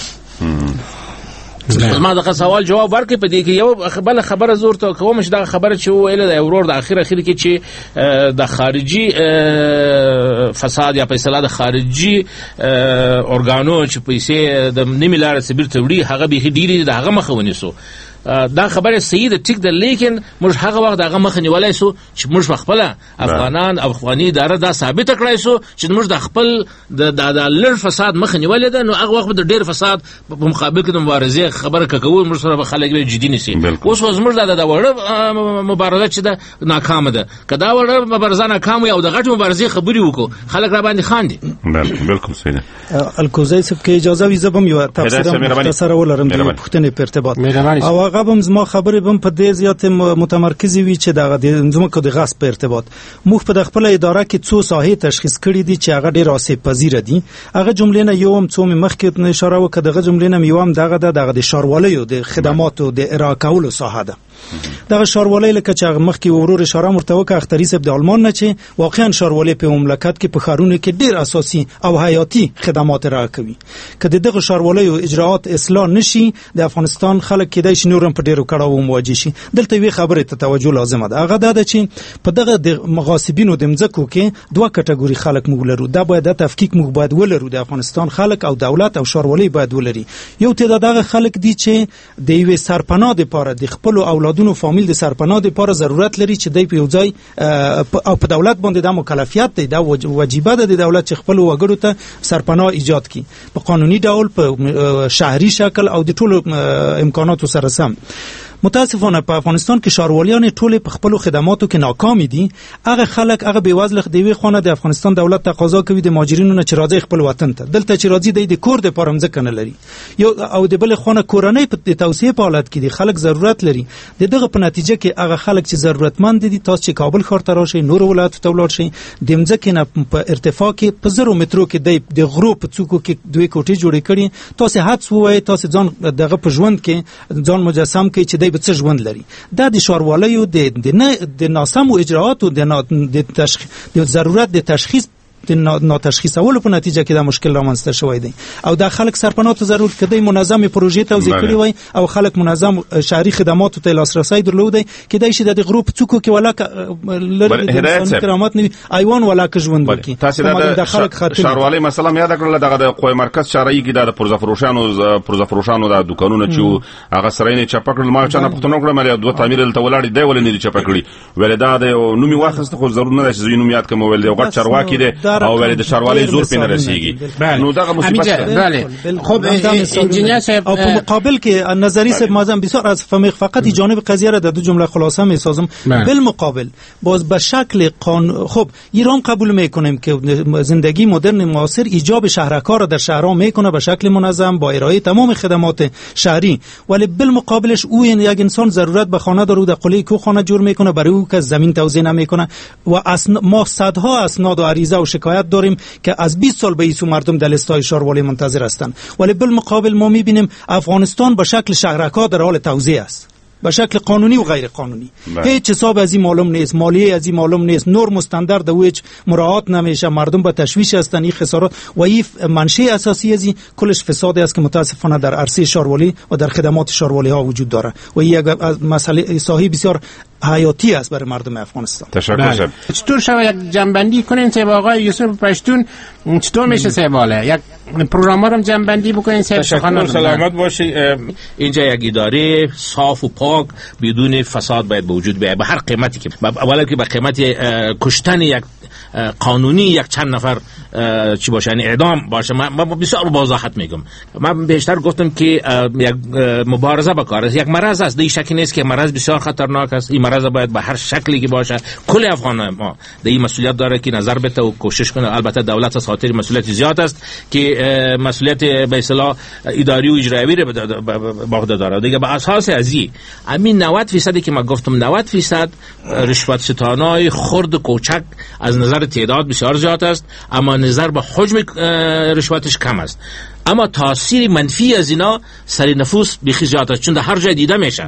Speaker 13: ما دا سوال جواب ورکړي په دې کې یو خبره خبره زور ته کوم چې دا خبره چې ویل د اورور د اخر اخر کې چې د خارجي فساد یا په اصطلاح د خارجي اورګانو چې پیسې د نیمه لار سبیر ته وړي هغه به ډیری د هغه مخه ونیسو
Speaker 5: دا خبره صحیح ده ټیک ده لیکن موږ هغه وخت هغه مخ نیولای سو چې موږ خپل افغانان او افغاني اداره دا ثابت کړای سو چې موږ د خپل د لړ فساد مخ نیولای ده نو هغه وخت د ډیر فساد په مقابل کې د مبارزې خبره کوو موږ سره خلک به جدي نسی اوس موږ دا د وړه مبارزه چې ده ناکام ده کدا وړه مبارزه ناکام او د غټ مبارزې خبري وکړو خلک را باندې خاندي
Speaker 9: بالکل صحیح ده
Speaker 13: الکوزی صاحب کې اجازه وي زبم یو تفسیر مختصر ولرم د پښتنې په ارتباط او هغه بم زما خبرې بم په دې زیات متمرکز وي چې د زموږ د غصب په ارتباط موږ په خپل اداره کې څو ساحې تشخیص کړې دي چې هغه ډېر آسیب پذیر دي هغه جملې نه یو هم څو مخکې اشاره وکړه دغه جملې نه یو هم دغه دغه د شاروالۍ د خدماتو د ارائه کولو ساحه ده دغه شاروالۍ لکه چې مخکې ورور اشاره مرته وکړه اختری صاحب د آلمان نه چې واقعا شاروالۍ په مملکت کې په ښارونو کې ډېر اساسي او حیاتي خدمات ارائه کوي که دغه شاروالۍ او اجراءات اصلاح نشي د افغانستان خلک کېدای شي نورم په ډېرو کړهو مواجه شي دلته وی خبره ته توجه لازمه ده هغه دا چې په دغه د مغاصبینو د مځکو کې دوه کټګوري خلک موږ لرو دا باید د تفکیک موږ باید ولرو د افغانستان خلک او دولت او شاروالۍ باید ولري یو تعداد هغه خلک دي چې د یوې سرپناه لپاره د خپل اولادونو فامیل د سرپناه لپاره ضرورت لري چې د یو ځای او په دولت باندې د مکلفیت دی دا واجبه ده د دولت چې خپل وګړو ته سرپناه ایجاد کړي په قانوني ډول په شهري شکل او د ټولو امکاناتو سره سم متاسفانه په افغانستان کې شاروالیان ټول په خپل خدماتو کې ناکام دي هغه خلک هغه بیوزله دیوي خونه د افغانستان دولت تقاضا کوي د ماجرینو نه چې راځي خپل وطن ته دلته چې راځي د کور د پرمځ کنه لري یو او د بل خونه کورنۍ په توسعه په حالت کې دي خلک ضرورت لري دغه په نتیجه کې هغه خلک چې ضرورتمند دي تاسو چې کابل ښار ته راشي نور ولایت ته ولاړ شي د مځکې نه په ارتفاع کې په زرو مترو کې د غرو په څوکو کې دوی کوټې جوړې کړي تاسو حدس ووایي تاسو ځان دغه په ژوند کې ځان مجسم کړئ چې د څه ژوند لري دا د شاروالیو د نه د ناسمو اجراءاتو د تشخیص د ضرورت د تشخیص د ناتشخیصولو په نتیجه کې دا مشکل رامنځته شوی دی او دا خلک سرپناه ته ضرورت کړي منظم پروژې توزیع کړي وای او خلک منظم شهري خدماتو ته لاسرسي درلودي کېدای شي د غروپ څوک کې ولاکه لري د انسان کرامت نه ایوان ولاکه ژوند ورکی
Speaker 9: تاسو د خلک شاروالۍ مثلا یاد کړل دغه د قوی مرکز شارعي کې د پرزفروشانو پرزفروشانو د دکانونو چې هغه سرینه چپکړل ما چې نه پښتنو کړم مې دوه تعمیر ته ولاړ دی ولې نه چپکړي ولې دا د نومي واخست خو ضرورت نه چې نوم یاد کوم ول دی غټ چرواکي دی او ولې د شاروالۍ زور پینې رسیږي نو دغه مصیبت
Speaker 11: بله خب انجینیر صاحب
Speaker 13: او په مقابل کې نظری صاحب مازم بسیار از فهمی فقط جانب قضیه را در دو جمله خلاصه می سازم بالمقابل باز به شکل قانون خب ایران قبول میکنیم که زندگی مدرن معاصر ایجاب شهرکار را در شهرها میکنه به شکل منظم با ارائه تمام خدمات شهری ولی بالمقابلش او یک انسان ضرورت به خانه داره در قله کو خانه جور میکنه برای او که زمین توزیع نمیکنه و اسن... ما صدها اسناد و عریضه و شکایت داریم که از بیست سال به ایسو مردم در لیست‌های شاروالی منتظر هستند ولی بالمقابل ما میبینیم افغانستان به شکل شهرکا در حال توزیع است به شکل قانونی و غیر قانونی هیچ حساب از این معلوم نیست مالیه از این معلوم نیست نرم استاندارد و هیچ مراعات نمیشه مردم به تشویش هستند این خسارات و این منشأ اساسی از این کلش فساد است که متاسفانه در عرصه شاروالی و در خدمات شاروالی ها وجود داره و این یک مسئله صحیح بسیار حیاتی است برای مردم افغانستان.
Speaker 9: تشکر.
Speaker 11: چطور شما یک جنبندی کنین سه آقای یوسف پشتون چطور میشه سه باله یک پروگرام رو جنبندی بکنین سه
Speaker 5: تشکر سلامت باشی اینجا یک اداره صاف و پاک بدون فساد باید به وجود بیاید به هر قیمتی که اولا که به قیمت کشتن یک قانونی یک چند نفر چی باشه یعنی اعدام باشه من بسیار وضاحت میگم من بیشتر گفتم که یک مبارزه بکار است یک مرض است دیگه شکی نیست که مرض بسیار خطرناک است این مرض باید به هر شکلی که باشه کل افغان ما این مسئولیت داره که نظر بده و کوشش کنه البته دولت از خاطر مسئولیت زیاد است که مسئولیت به اصطلاح اداری و اجرایی رو به عهده داره دیگه به اساس از این همین نود درصدی که من گفتم نود درصد رشوت ستانای خرد کوچک از نظر تعداد بسیار زیاد است اما نظر به حجم رشوتش کم است اما تاثیر منفی از اینا سر نفوس بخی زیاد است چون در هر جای دیده میشه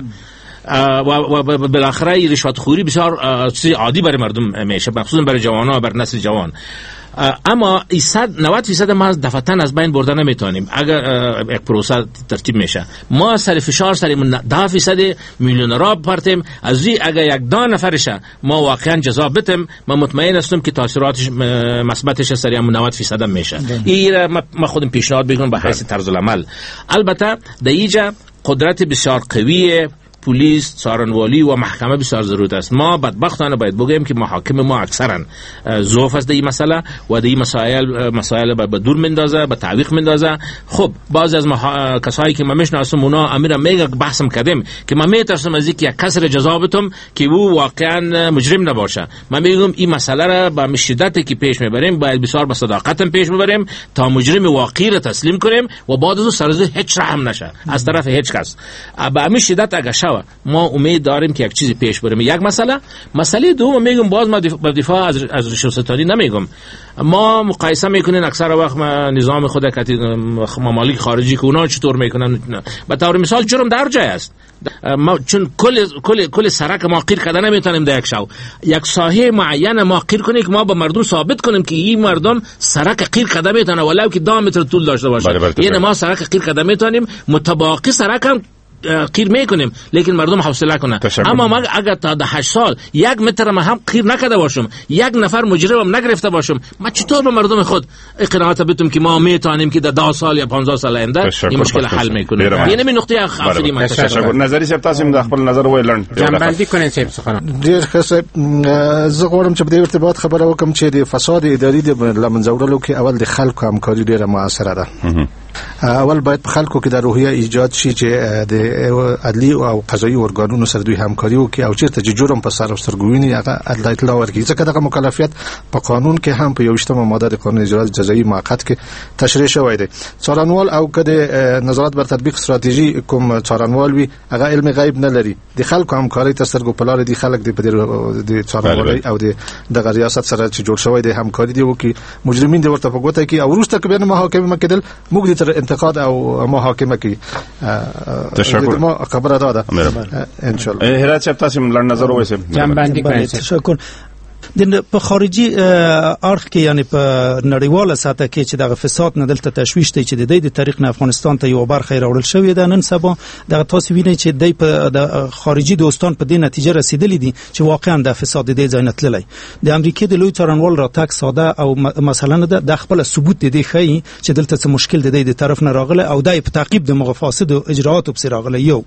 Speaker 5: و بالاخره رشوت خوری بسیار چیز عادی برای مردم میشه مخصوصا برای جوانان برای نسل جوان اما نود درصد ما دفعتاً از بین بردن نمیتونیم اگر یک پروسه ترتیب میشه ما سر فشار سر ده درصد میلیونرها پرتیم از این اگر یک ده نفرشه ما واقعا جزا بتیم من مطمئن هستم که تاثیراتش مثبتش سر هم نود درصد میشه این ما خودم پیشنهاد بگم به حیث طرز العمل البته در اینجا قدرت بسیار قویه پلیس، څارنوالی و محکمه بسیار ضرورت است. ما بدبختانه باید بگیم که محاکم ما اکثرا ضعف است در این مسئله و در این مسائل مسائل به دور میندازه، به تعویق میندازه. خب بعضی از مح... کسایی که ما میشناسم اونا امیر میگه بحثم کردیم که من میترسم از اینکه یک کسر جزا بتم که او واقعا مجرم نباشه. من میگم این مسئله را با شدتی که پیش میبریم باید بسیار با صداقت پیش ببریم تا مجرم واقعی را تسلیم کنیم و بعد از اون سرزه هیچ رحم نشه از طرف هیچ کس. با همین شدت اگه شوه ما امید داریم که یک چیزی پیش بریم. یک مسئله مسئله دوم میگم باز ما دفاع, دفاع از از رشوه‌ستانی نمیگم. ما مقایسه میکنین اکثر وقت نظام خود ممالک خارجی که اونا چطور میکنن. به طور مثال جرم در جای است. ما چون کل کل کل سرک ما قیر کردن نمیتونیم در یک شو یک ساحه معین ما قیر کنیم که ما به مردم ثابت کنیم که این مردم سرک قیر کردن میتونه ولو که دو متر طول داشته باشه. یعنی ما سرک قیر کردن میتونیم متباقی سرک هم قیر میکنیم لیکن مردم حوصله کنه. اما ما اگر تا ده هشت سال یک متر ما هم قیر نکرده باشم، یک نفر مجرم نگرفته باشم، ما چطور به مردم خود قناعت بدم که ما میتونیم که در ده سال یا پنځه سال آینده این مشکل حل میکنیم؟ یعنی می نقطه آخری ما
Speaker 9: تشکر. نظری صاحب تاسو د خپل نظر وایلند
Speaker 11: جنبندی کړئ صاحب څخه.
Speaker 12: ډیر ښه صاحب، زه غواړم چې په دې ارتباط خبره وکم چې د فساد اداري د لمنځه وړلو کې اول د خلکو همکاري ډیره موثره ده. اول باید په خلکو کې د روحیه ایجاد شي چې د عدلی او قضایي ارګانونو سره دوی همکاري وکړي او چیرته چې جرم په سر سترګویني هغه عدالت اطلاع ورکړي. ځکه دغه مکلفیت په قانون کې هم په یوشتمه ماده د قانون اجرا جزایي موقت کې تشریح شوی دی. څارنوال او کده نظارت بر تطبیق استراتیژي کوم څارنوال وي هغه علم غیب نه لري. د خلکو همکاري تر سترګو په لار دي خلک د د څارنوالي او د دغه ریاست سره چې جوړ شوی دی همکاري دی وکړي. مجرمین د ورته په ګوته کې او وروسته کې به محاکمه کېدل موږ د انتقاد او محاکمه کې
Speaker 9: تشکر.
Speaker 12: ما خبره داده ان شاء الله.
Speaker 9: هرات صاحب تاسو ملان نظر وایسه
Speaker 11: جنبندی کړئ.
Speaker 13: تشکر. د په خارجي اړخ کې یعنی په نړیواله سطح کې چې دغه فساد نه دلته تشویش دی چې د دې د تاریخ نه افغانستان ته یو برخه راوړل شوې ده. نن سبا دغه تاسو وینئ چې د په خارجي دوستان په دې نتیجه رسیدلې دي چې واقعا د فساد د ځای نه تللی. د امریکا د لوی څارنوال راتګ ساده او مثلا نه د خپل ثبوت د دې ښیي چې دلته څه مشکل د دې د طرف نه راغله او د په تعقیب د مغفاسد او اجراءات په راغله. یو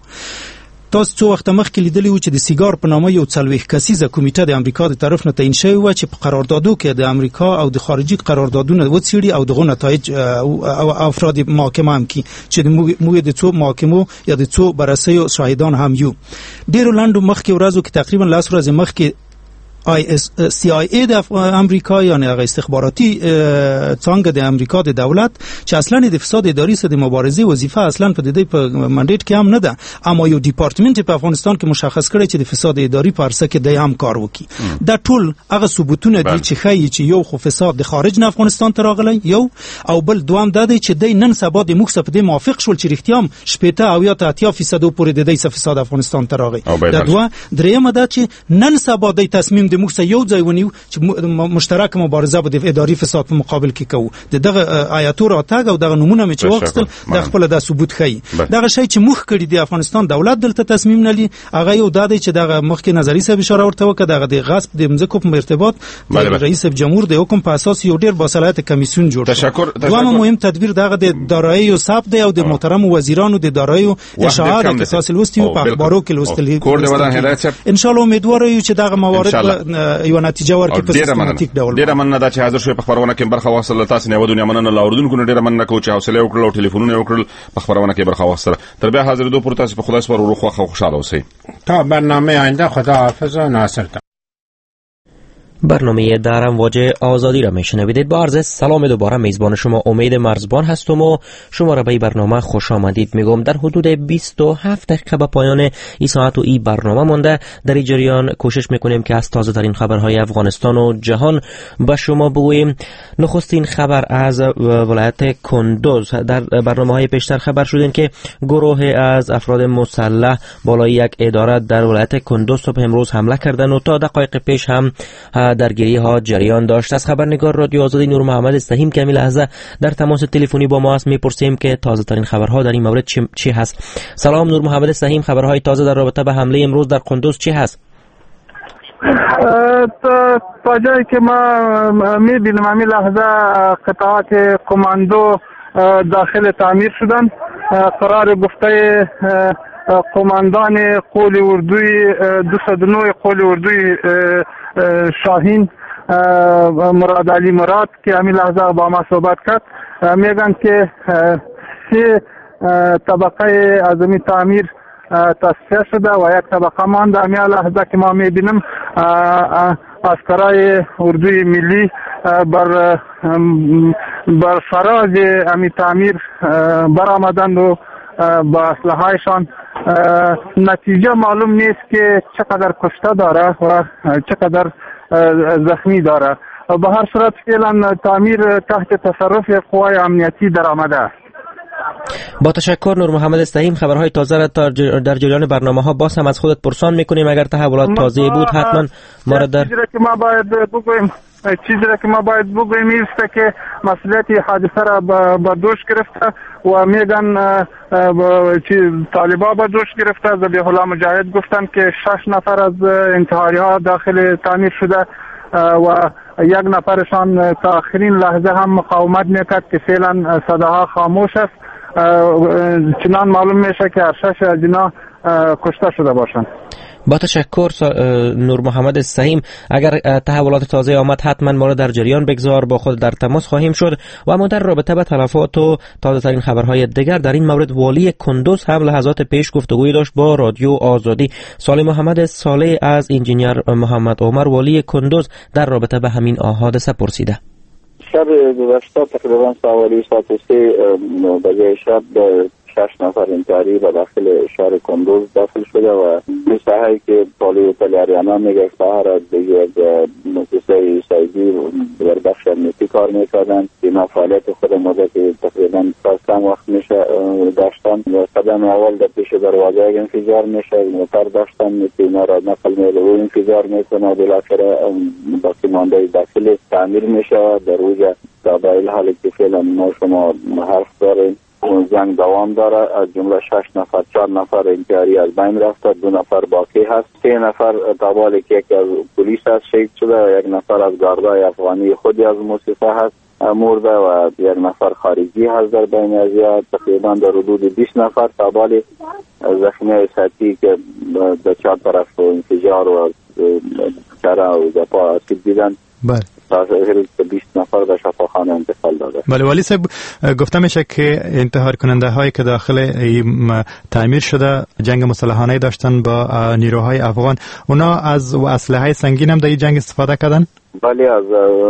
Speaker 13: تاسو څو وخت مخکې لیدلی و چې د سیګار په نامه یو څلوېښت کسیزه کمیټه د امریکا د طرف نه تعیین شوې وه چې په قراردادو کې د امریکا او د خارجي قراردادونه وڅېړي او دغه نتایج او افراد محاکمه هم کړي چې موږ د څو محاکمو یا د څو بررسیو شاهدان هم یو. ډېرو لنډو مخکې ورځو کې تقریبا لس ورځې مخکې آی اس سی آی ای د امریکا یعنی هغه استخباراتي څنګه د امریکا د دولت چې اصلا د فساد اداري سره د مبارزې وظیفه اصلا په دې په منډیټ کې هم نه ده، اما یو ډپارټمنټ په افغانستان کې مشخص کړی چې د فساد اداري په عرصه کې د هم کار وکړي. دا ټول هغه ثبوتونه دي چې ښیي چې یو خو فساد د خارج نه افغانستان ته راغلی یو او بل دوام دا دی چې د نن سبا د موږ سره په دې موافق شول چې رښتیا هم شپېته او یا اتیا فیصد پورې د دې فساد افغانستان ته راغی. دا دوه درېمه دا چې نن سبا د تصمیم د موږ سره یو ځای ونیو چې مشترک مبارزه به د اداري فساد په مقابل کې کوو. د دغه آیاتو راتګ او دغه نمونه مې چې واخیستل د خپل د ثبوت ښیي. دغه شی چې موږ کړی د افغانستان دولت دلته تصمیم نه لري هغه یو دا دی چې دغه مخکې نظری صاحب اشاره ورته وکړه دغه د غصب د مځکو په ارتباط د رئیس جمهور د حکم په اساس یو ډیر باصلاحیت کمیسیون جوړ
Speaker 9: شو.
Speaker 13: دوه مهم تدبیر دغه د دارایی او ثبت دی او د محترم وزیرانو د دارایی او اشاعات د اساس لوستي په اخبارو کې لوستل. ان شاء الله امیدوار یو چې دغه موارد یو نتیجه ورکړي په سیستماتیک ډول.
Speaker 9: ډیره مننه دا چې حاضر شوی په خبرونه کې برخه واخیستل. تاسو نه ودونه مننه لاوردونکو نه ډیره مننه کوم چې حوصله وکړل او ټلیفونونه وکړل په خبرونه کې برخه واخیستل. تر بیا حاضر دوه پر تاسو په خدای سپارو خو خوشاله اوسئ.
Speaker 11: تا برنامه آینده خدا حافظ و ناصر.
Speaker 14: برنامه در امواج آزادی را میشنوید. با عرض سلام دوباره میزبان شما امید مرزبان هستم و شما را به این برنامه خوش آمدید میگم. در حدود بیست و هفت دقیقه به پایان این ساعت و این برنامه مانده. در این جریان کوشش میکنیم که از تازه ترین خبرهای افغانستان و جهان به شما بگوییم. نخستین خبر از ولایت کندوز. در برنامه های پیشتر خبر شدین که گروه از افراد مسلح بالای یک اداره در ولایت کندوز صبح امروز حمله کردند و تا دقایق پیش هم درگیری ها جریان داشت. از خبرنگار رادیو آزادی نور محمد سهیم که همین لحظه در تماس تلفنی با ما است میپرسیم که تازه ترین خبرها در این مورد چی, چی هست. سلام نور محمد سهیم، خبرهای تازه در رابطه به حمله امروز در قندوز چی هست؟
Speaker 15: تا جایی که ما میبینیم همین لحظه قطعات کماندو داخل تعمیر شدن. قرار گفته قماندان قول اردوی دویست و نه قول اردوی شاهین مراد علی مراد که همین لحظه با ما صحبت کرد میگن که سه طبقه از این تعمیر تصفیه شده و یک طبقه مانده. همین لحظه که ما میبینیم عسکرای اردوی ملی بر بر فراز همین تعمیر برآمدند و با اسلحه‌هایشان. نتیجه معلوم نیست که چقدر کشته داره و چقدر زخمی داره. به هر صورت فعلا تعمیر تحت تصرف قوای امنیتی در آمده است.
Speaker 14: با تشکر نور محمد استهیم. خبرهای تازه را در جریان برنامه ها باز هم از خودت پرسان میکنیم. اگر تحولات تازه بود حتما ما را در
Speaker 15: چیزی که ما باید بگویم چیزی که ما باید بگویم است که مسئولیت حادثه را به دوش گرفته و میگن طالبا به دوش گرفته. ذبیح الله مجاهد گفتن که شش نفر از انتحاری ها داخل تعمیر شده و یک نفرشان تا آخرین لحظه هم مقاومت میکرد که فعلا صداها خاموش است. چنان معلوم میشه که هر شش از اینا کشته شده باشند.
Speaker 14: با تشکر نور محمد استهیم. اگر تحولات تازه آمد حتما ما را در جریان بگذار، با خود در تماس خواهیم شد. و ما در رابطه با تلفات و تازه ترین خبرهای دیگر در این مورد والی کندوز هم لحظات پیش گفتگوی داشت با رادیو آزادی. سالی محمد صالح از انجینیر محمد عمر والی کندوز در رابطه به همین حادثه پرسیده.
Speaker 3: شب گذشته تقریبا سوالی ساعت سه بجه شب شش نفر انتحاری به داخل شهر کندوز داخل شده و این ساحه‌ای که پالیو تلیاریانا میگه ساحه را دیگه از مؤسسه سایدی در بخش امنیتی کار میکردن. اینا فعالیت خود مده که تقریبا کم وقت میشه داشتن و قدم اول در پیش دروازه انفجار میشه. موتر داشتن که اینا را نقل میله و انفجار میکنه و بالاخره باقی مانده داخل تعمیر میشه. در روی دابایل حالی که فعلا ما شما حرف داریم جنگ دوام داره. از جمله شش نفر چهار نفر انتحاری از بین رفته، دو نفر باقی هست. سه نفر تابالی که یک از پلیس هست شهید شده و یک نفر از گاردای افغانی خودی از مؤسسه هست مرده و یک نفر خارجی هست. در بین ازیا تقریبا در حدود بیست نفر تابالی زخمی سطحی که در چهار طرف انفجار و چرا و دپا آسیب دیدن.
Speaker 16: بله.
Speaker 3: بیست نفر در شفاخانه انتقال داده.
Speaker 16: بله ولی صاحب گفته میشه که انتحار کننده هایی که داخل تعمیر شده جنگ مسلحانه داشتن با نیروهای افغان، اونا از اسلحه سنگین هم در این جنگ استفاده کردن؟
Speaker 3: بله از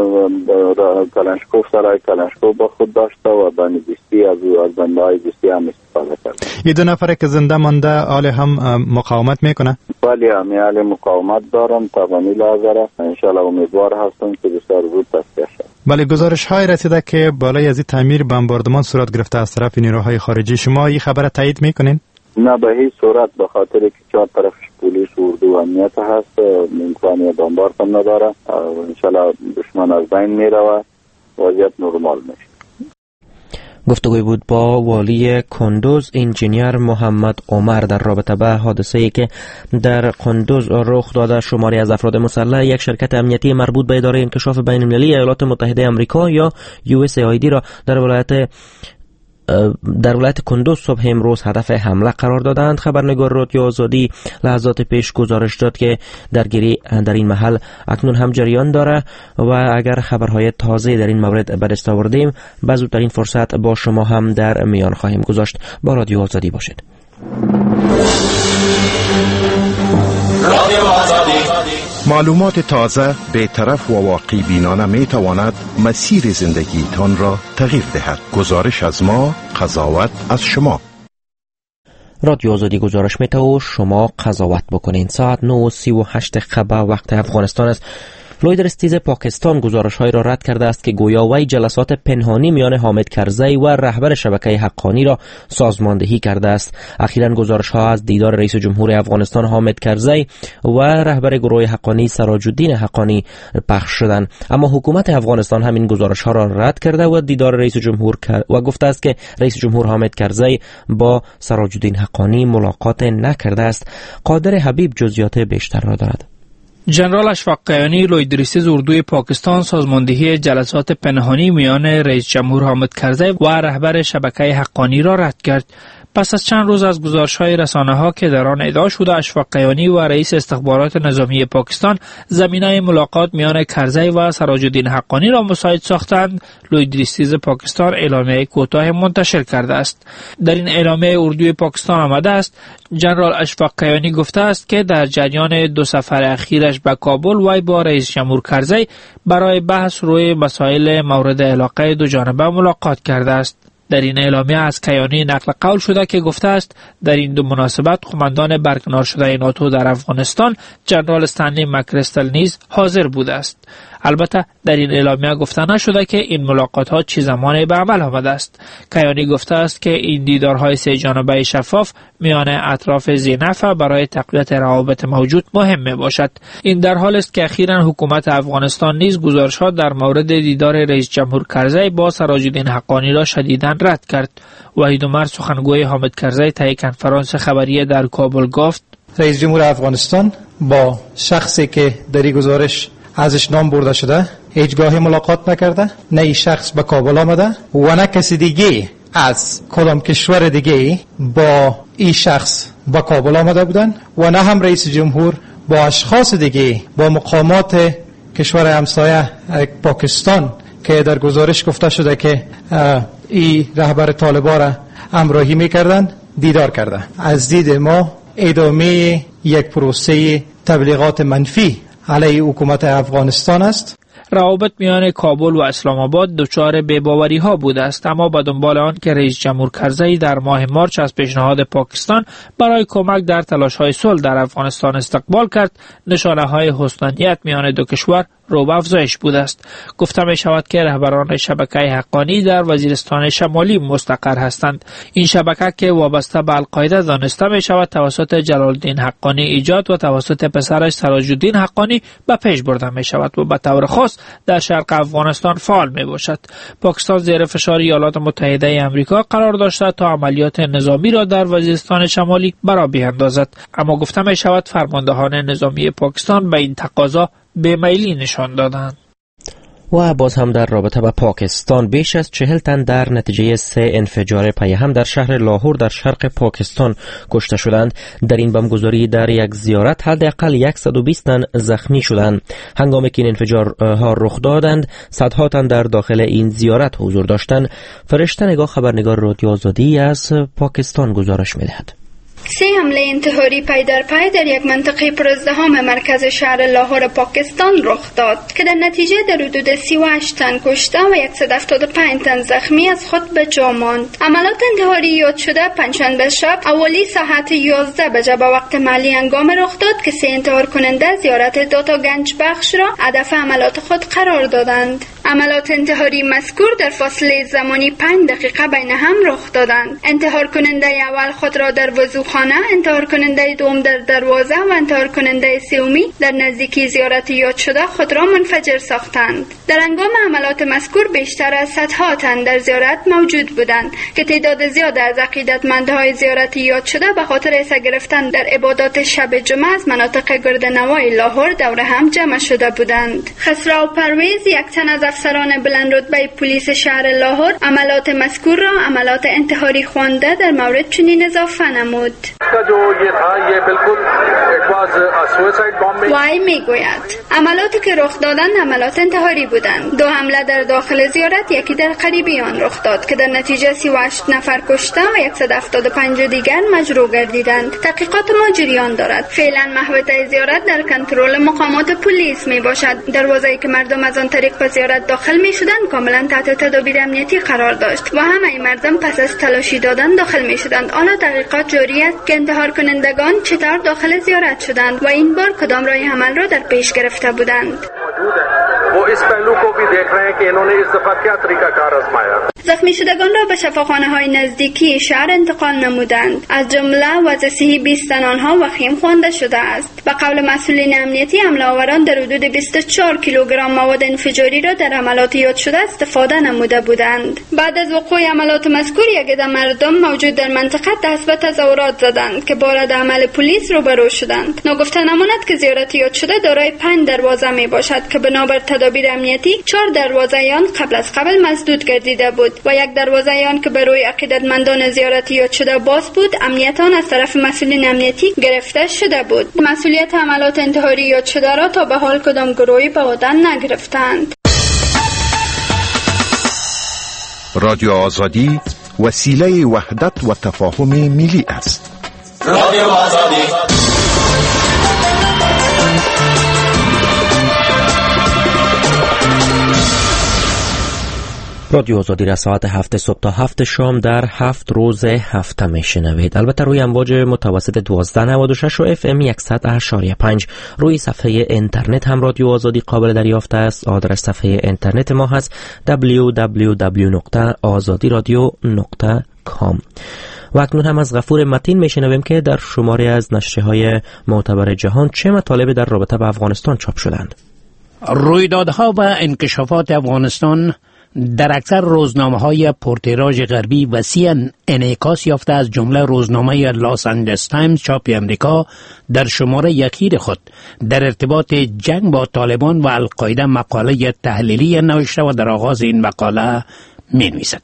Speaker 3: کلنشکوف سرای کلنشکوف با خود داشته و بند بیستی از از بنده های بیستی هم استفاده کرده.
Speaker 16: این دو نفره که زنده مانده آل هم مقاومت میکنه؟
Speaker 3: بله همی آل مقاومت دارم تا بانی لازره. انشاءالله امیدوار هستم که بسیار زود تصفیه شد.
Speaker 16: بله گزارش های رسیده که بالای از این تعمیر بمباردمان صورت گرفته از طرف نیروهای خارجی. شما این خبر تایید میکنین؟
Speaker 3: نه به هیچ صورت، به خاطر که چهار طرفش پلیس و اردو و امنیت هست امکانی بمبارد هم نداره. انشالله دشمن از بین میره و وضعیت نرمال میشه.
Speaker 14: گفتگوی بود با والی کندوز انجینیر محمد عمر در رابطه با حادثه‌ای که در کندوز رخ داده. شماری از افراد مسلح یک شرکت امنیتی مربوط به اداره انکشاف بین‌المللی ایالات متحده آمریکا یا یو اس ای آی دی را در ولایت در ولایت کندوز صبح امروز هدف حمله قرار دادند. خبرنگار رادیو آزادی لحظات پیش گزارش داد که درگیری در این محل اکنون هم جریان داره و اگر خبرهای تازه در این مورد به دست آوردیم به زودترین فرصت با شما هم در میان خواهیم گذاشت. با رادیو آزادی باشید.
Speaker 7: رادیو آزادی معلومات تازه، بی‌طرف و واقعی بینانه می تواند مسیر زندگی تان را تغییر دهد. گزارش از ما، قضاوت از شما.
Speaker 14: رادیو آزادی گزارش میته و شما قضاوت بکنین. ساعت نه و سی و هشت خبر وقت افغانستان است. لوید رستیز پاکستان گزارش‌های را رد کرده است که گویا وی جلسات پنهانی میان حامد کرزی و رهبر شبکه حقانی را سازماندهی کرده است. اخیراً گزارش‌ها از دیدار رئیس جمهور افغانستان حامد کرزی و رهبر گروه حقانی سراج الدین حقانی پخش شدند، اما حکومت افغانستان همین گزارش‌ها را رد کرده و دیدار رئیس جمهور و گفته است که رئیس جمهور حامد کرزی با سراج الدین حقانی ملاقات نکرده است. قادر حبیب جزئیات بیشتر را دارد.
Speaker 2: جنرال اشفاق قیانی لوید رستیز اردوی پاکستان سازماندهی جلسات پنهانی میان رئیس جمهور حامد کرزی و رهبر شبکه حقانی را رد کرد. پس از چند روز از گزارش‌های رسانه‌ها که در آن ادعا شده اشفاق قیانی و رئیس استخبارات نظامی پاکستان زمینه ملاقات میان کرزی و سراج الدین حقانی را مساعد ساختند، لوید ریستیز پاکستان اعلامیه کوتاه منتشر کرده است. در این اعلامیه اردوی پاکستان آمده است: جنرال اشفاق قیانی گفته است که در جریان دو سفر اخیرش به کابل وی با رئیس جمهور کرزی برای بحث روی مسائل مورد علاقه دو جانبه ملاقات کرده است. در این اعلامیه از کیانی نقل قول شده که گفته است در این دو مناسبت قماندان برکنار شده ناتو در افغانستان جنرال استنلی مکریستل نیز حاضر بوده است. البته در این اعلامیه گفته نشده که این ملاقات ها چه زمانی به عمل آمده است. کیانی گفته است که این دیدارهای سه جانبه شفاف میان اطراف ذی‌نفع برای تقویت روابط موجود مهم می باشد. این در حال است که اخیراً حکومت افغانستان نیز گزارش‌ها در مورد دیدار رئیس جمهور کرزی با سراج الدین حقانی را شدیداً رد کرد. وحید عمر سخنگوی حامد کرزی طی کنفرانس خبری در کابل گفت:
Speaker 17: رئیس جمهور افغانستان با شخصی که در این گزارش ازش نام برده شده هیچگاه ملاقات نکرده، نه این شخص به کابل آمده و نه کسی دیگه از کدام کشور دیگه با این شخص به کابل آمده بودن و نه هم رئیس جمهور با اشخاص دیگه با مقامات کشور همسایه پاکستان که در گزارش گفته شده که این رهبر طالبان را همراهی میکردن دیدار کرده. از دید ما ادامه یک پروسه تبلیغات منفی علیه حکومت افغانستان است.
Speaker 2: روابط میان کابل و اسلام آباد دچار بی‌باوری ها بوده است، اما به دنبال آن که رئیس جمهور کرزی در ماه مارچ از پیشنهاد پاکستان برای کمک در تلاش های صلح در افغانستان استقبال کرد، نشانه های حسن نیت میان دو کشور رو به افزایش بوده است. گفته می شود که رهبران شبکه حقانی در وزیرستان شمالی مستقر هستند. این شبکه که وابسته به القاعده دانسته می شود توسط جلال الدین حقانی ایجاد و توسط پسرش سراج الدین حقانی به پیش برده می شود و به طور خاص در شرق افغانستان فعال می باشد. پاکستان زیر فشار ایالات متحده آمریکا قرار داشته تا عملیات نظامی را در وزیرستان شمالی برا بیاندازد، اما گفته می شود فرماندهان نظامی پاکستان به این تقاضا بیمیلی نشان دادند.
Speaker 14: و باز هم در رابطه با پاکستان بیش از چهل تن در نتیجه سه انفجار پیهم در شهر لاهور در شرق پاکستان کشته شدند. در این بمبگذاری در یک زیارت حداقل صد و بیست تن زخمی شدند. هنگامی که این انفجارها رخ دادند صدها تن در داخل این زیارت حضور داشتند. فرشته نگاه خبرنگار رادیو آزادی از پاکستان گزارش می‌دهد.
Speaker 18: سه حمله انتحاری پی در پی در یک منطقه پرازدحام مرکز شهر لاهور پاکستان رخ داد که در نتیجه در حدود سی و هشت تن کشته و صد و هفتاد و پنج تن زخمی از خود به جا ماند. عملات انتحاری یاد شده پنجشنبه شب اولی ساعت یازده بجه به وقت محلی انجام رخ داد که سه انتحار کننده زیارت دوتا گنج بخش را هدف عملات خود قرار دادند. عملات انتحاری مذکور در فاصله زمانی پنج دقیقه بین هم رخ دادند. انتحار کننده اول خود را در وضوخانه، انتحار کننده دوم در دروازه و انتحار کننده سومی در نزدیکی زیارت یاد شده خود را منفجر ساختند. در هنگام عملات مذکور بیشتر از صدها تن در زیارت موجود بودند که تعداد زیاد از عقیدتمندهای زیارت یاد شده به خاطر عیسی گرفتن در عبادات شب جمعه از مناطق گردنوای لاهور دور هم جمع شده بودند. خسرو پرویز، یک تن از افسران بلند رتبه پلیس شهر لاهور، عملات مذکور را عملات انتحاری خوانده در مورد چنین اضافه نمود. وای میگوید عملاتی که رخ دادند عملات انتحاری بودند. دو حمله در داخل زیارت، یکی در قریبیان رخ داد که در نتیجه سی و هشت نفر کشته و صد و هفتاد و پنج دیگر مجروح گردیدند. تحقیقات ما جریان دارد. فعلا محوطه زیارت در کنترل مقامات پلیس می باشد. دروازه‌ای که مردم از آن طریق به زیارت داخل می شدند کاملا تحت تدابیر امنیتی قرار داشت و همه مردم پس از تلاشی دادن داخل می شدند. حالا تحقیقات جاری است که انتحار کنندگان چطور داخل زیارت شدند و این بار کدام راه عمل را در پیش گرفته بودند. زخمی شدگان را به شفاخانه‌های نزدیکی شهر انتقال نمودند. از جمله وضع صحی بیست تن آنها وخیم خوانده شده است. به قول مسئولین امنیتی، حمله آوران در حدود بیست و چهار کیلوگرم مواد انفجاری را در عملیات یاد شده استفاده نموده بودند. بعد از وقوع عملیات مذکور، یک عده مردم موجود در منطقه دست به تظاهرات زدند که با رد عمل پلیس روبرو شدند. ناگفته نماند که زیارت یاد شده دارای پنج دروازه می باشد که بنابر تدابیر امنیتی چهار دروازه‌یان قبل از قبل مسدود گردیده بود و یک دروازه‌یان که برای عقیدتمندان زیارت یاد شده باز بود، امنیت آن از طرف مسئولین امنیتی گرفته شده بود. مسئولیت حملات انتحاری یاد شده را تا به حال کدام گروهی به عهده نگرفتند.
Speaker 7: رادیو آزادی وسیله وحدت و تفاهم ملی است.
Speaker 19: رادیو آزادی.
Speaker 14: رادیو آزادی را ساعت هفت صبح تا هفت شام در هفت روز هفته میشنوید. البته روی امواج متوسط دوازده نود و شش و اف ام صد و هشت و پنج. روی صفحه اینترنت هم رادیو آزادی قابل دریافت است. آدرس صفحه اینترنت ما هست دبلیو دبلیو دبلیو نقطه آزادی رادیو نقطه کام. و اکنون هم از غفور متین میشنویم که در شماری از نشریه‌های معتبر جهان چه مطالبی در رابطه با افغانستان چاپ شدند.
Speaker 20: رویدادها و انکشافات افغانستان در اکثر روزنامه‌های پرتیراژ غربی وسیعاً انعکاس یافته، از جمله روزنامه لاس آنجلس تایمز چاپ امریکا در شماره اخیر خود در ارتباط جنگ با طالبان و القاعده مقاله تحلیلی نوشته و در آغاز این مقاله می‌نویسد: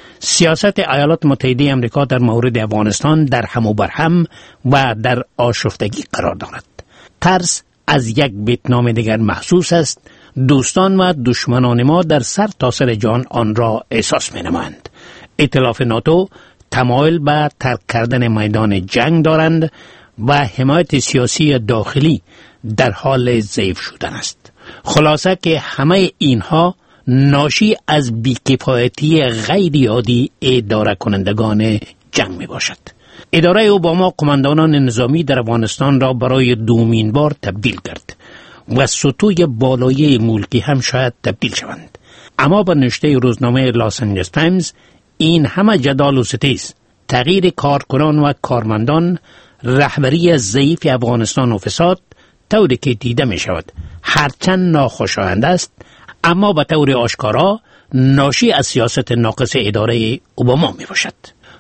Speaker 20: سیاست ایالات متحده آمریکا در مورد افغانستان در هم و برهم و در آشفتگی قرار دارد. ترس از یک ویتنام دیگر محسوس است. دوستان و دشمنان ما در سر تا سر جهان آن را احساس می نمایند. ائتلاف ناتو تمایل به ترک کردن میدان جنگ دارند و حمایت سیاسی داخلی در حال ضعیف شدن است. خلاصه که همه اینها ناشی از بی‌کفایتی غیر عادی اداره کنندگان جنگ می باشد. اداره اوباما قماندانان نظامی در افغانستان را برای دومین بار تبدیل کرد و سطوح بالایی ملکی هم شاید تبدیل شوند. اما به نشته روزنامه لاس آنجلس تایمز این همه جدال و ستیز، تغییر کارکنان و کارمندان، رهبری ضعیف افغانستان و فساد طوری که دیده می شود هرچند ناخوشایند است، اما به طور آشکارا ناشی از سیاست ناقص اداره اوباما می باشد.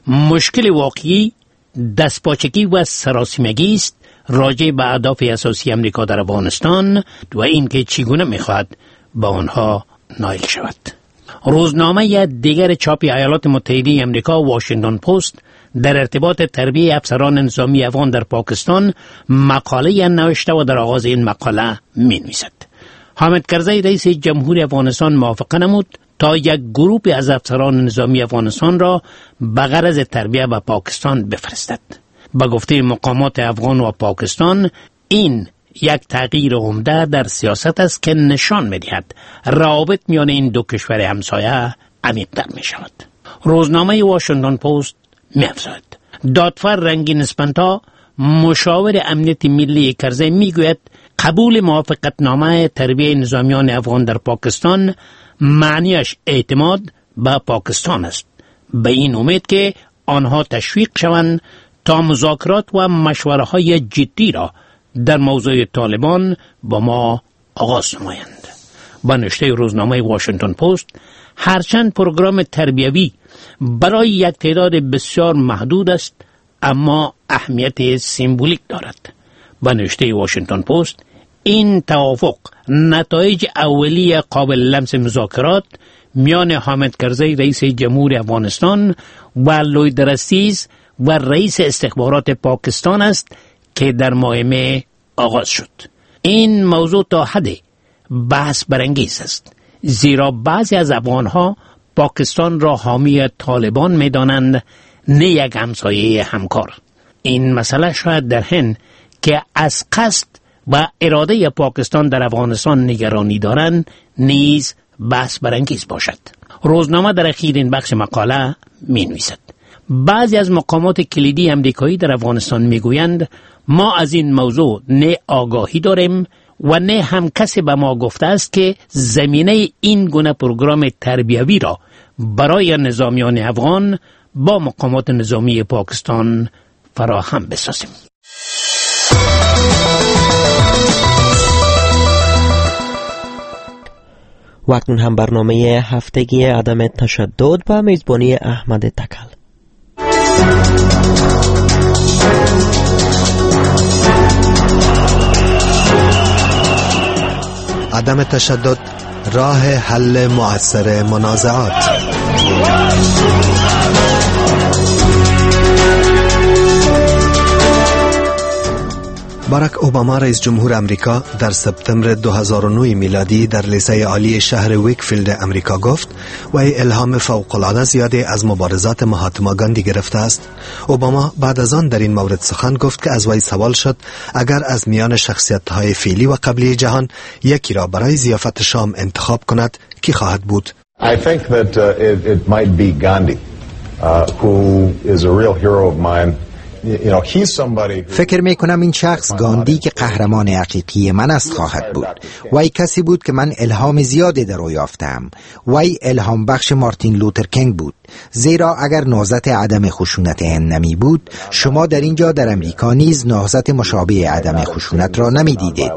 Speaker 20: مشکل واقعی دستپاچگی و سراسیمگی است راجع به اهداف اساسی امریکا در افغانستان و اینکه چگونه می‌خواهد با آنها نائل شود. روزنامه دیگر چاپ ایالات متحده آمریکا واشنگتن پست در ارتباط تربیت افسران نظامی افغان در پاکستان مقاله نوشته و در آغاز این مقاله می‌نویسد: حامد کرزی رئیس جمهوری افغانستان موافقه نمود تا یک گروه از افسران نظامی افغانستان را به غرض تربیت به پاکستان بفرستد. به گفته مقامات افغان و پاکستان این یک تغییر عمده در سیاست است که نشان می‌دهد روابط میان این دو کشور همسایه عمیق‌تر می‌شود. روزنامه واشنگتن پست می‌افزاید: دادفر رنگین اسپنتا مشاور امنیت ملی کرزی میگوید قبول موافقتنامه تربیت نظامیان افغان در پاکستان معنیش اعتماد به پاکستان است، به این امید که آنها تشویق شوند تا مذاکرات و مشوره‌های جدی را در موضوع طالبان با ما آغاز نمایند. با نشته روزنامه واشنگتن پست هرچند پروگرام تربیوی برای یک تعداد بسیار محدود است، اما اهمیت سمبولیک دارد. با نشته واشنگتن پست این توافق نتایج اولیه قابل لمس مذاکرات میان حامد کرزی رئیس جمهوری افغانستان و لوید رستیز و رئیس استخبارات پاکستان است که در ماه می آغاز شد. این موضوع تا حدی بحث برانگیز است، زیرا بعضی از افغانها پاکستان را حامی طالبان می دانند، نه یک همسایه همکار. این مسئله شاید در حین که از قصد و اراده پاکستان در افغانستان نگرانی دارند نیز بحث برانگیز باشد. روزنامه در اخیرین بخش مقاله می نویسد: بعضی از مقامات کلیدی امریکایی در افغانستان می گویند ما از این موضوع نه آگاهی داریم و نه هم کسی به ما گفته است که زمینه این گونه پروگرام تربیوی را برای نظامیان افغان با مقامات نظامی پاکستان فراهم بسازیم.
Speaker 14: و اکنون هم برنامه هفتگی عدم تشدد با میزبانی احمد تکل.
Speaker 4: عدم تشدد راه حل مؤثر منازعات. باراک اوباما رئیس جمهور امریکا در سپتامبر دو هزار و نه میلادی در لیسه عالی شهر ویکفیلد امریکا گفت و ای الهام فوق‌العاده زیادی از مبارزات مهاتما گاندی گرفته است. اوباما بعد از آن در این مورد سخن گفت که از وی سوال شد اگر از میان شخصیت‌های فعلی و قبلی جهان یکی را برای ضیافت شام انتخاب کند کی خواهد بود؟
Speaker 21: I think that uh, it, it might be Gandhi, uh, who is a real hero of mine.
Speaker 22: فکر می کنم این شخص گاندی که قهرمان حقیقی من است خواهد بود. وی کسی بود که من الهام زیادی در او یافتم. وی الهام بخش مارتین لوتر کینگ بود، زیرا اگر نهضت عدم خشونت هند نمی بود، شما در اینجا در امریکا نیز نهضت مشابه عدم خشونت را نمی دیدید.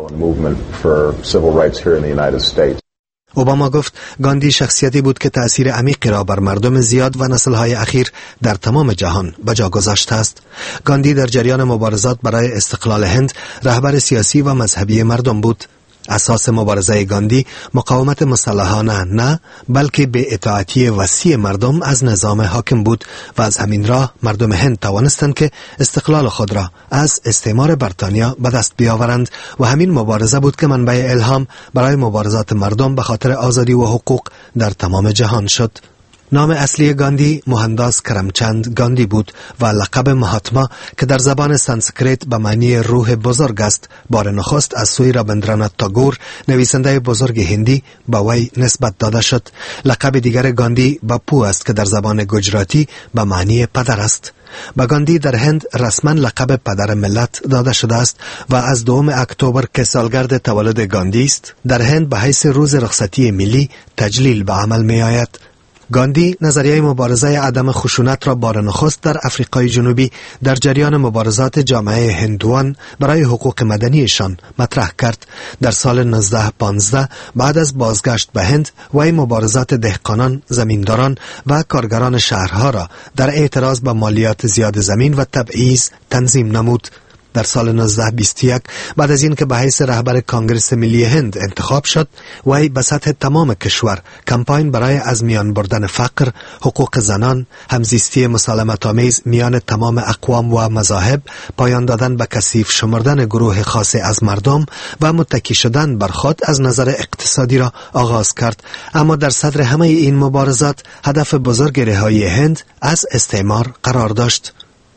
Speaker 4: اوباما گفت گاندی شخصیتی بود که تأثیر عمیقی را بر مردم زیاد و نسل‌های اخیر در تمام جهان به جا گذاشته است. گاندی در جریان مبارزات برای استقلال هند رهبر سیاسی و مذهبی مردم بود. اساس مبارزه گاندی مقاومت مسلحانه نه، بلکه به اطاعتی وسیع مردم از نظام حاکم بود و از همین راه مردم هند توانستند که استقلال خود را از استعمار بریتانیا به دست بیاورند و همین مبارزه بود که منبع الهام برای مبارزات مردم به خاطر آزادی و حقوق در تمام جهان شد. نام اصلی گاندی موهنداس کرمچند گاندی بود و لقب مهاتما که در زبان سانسکریت به معنی روح بزرگ است بار نخست از سوی رابندرانات تاگور نویسنده بزرگ هندی به وی نسبت داده شد. لقب دیگر گاندی باپو است که در زبان گجراتی به معنی پدر است. به گاندی در هند رسما لقب پدر ملت داده شده است و از دوم اکتبر که سالگرد تولد گاندی است در هند به حیث روز رخصتی ملی تجلیل به عمل می آید. گاندی نظریه مبارزه عدم خشونت را بار نخست در افریقای جنوبی در جریان مبارزات جامعه هندوان برای حقوق مدنیشان مطرح کرد. در سال نوزده پانزده بعد از بازگشت به هند وی مبارزات دهقانان، زمینداران و کارگران شهرها را در اعتراض به مالیات زیاد زمین و تبعیض تنظیم نمود. در سال نوزده بیست و یک بعد از این که به حیث رهبر کانگرس ملی هند انتخاب شد، وی به سطح تمام کشور کمپاین برای از میان بردن فقر، حقوق زنان، همزیستی مسالمت آمیز میان تمام اقوام و مذاهب، پایان دادن به کثیف شمردن گروه خاصی از مردم و متکی شدن بر خود از نظر اقتصادی را آغاز کرد. اما در صدر همه این مبارزات هدف بزرگ رهایی هند از استعمار قرار داشت.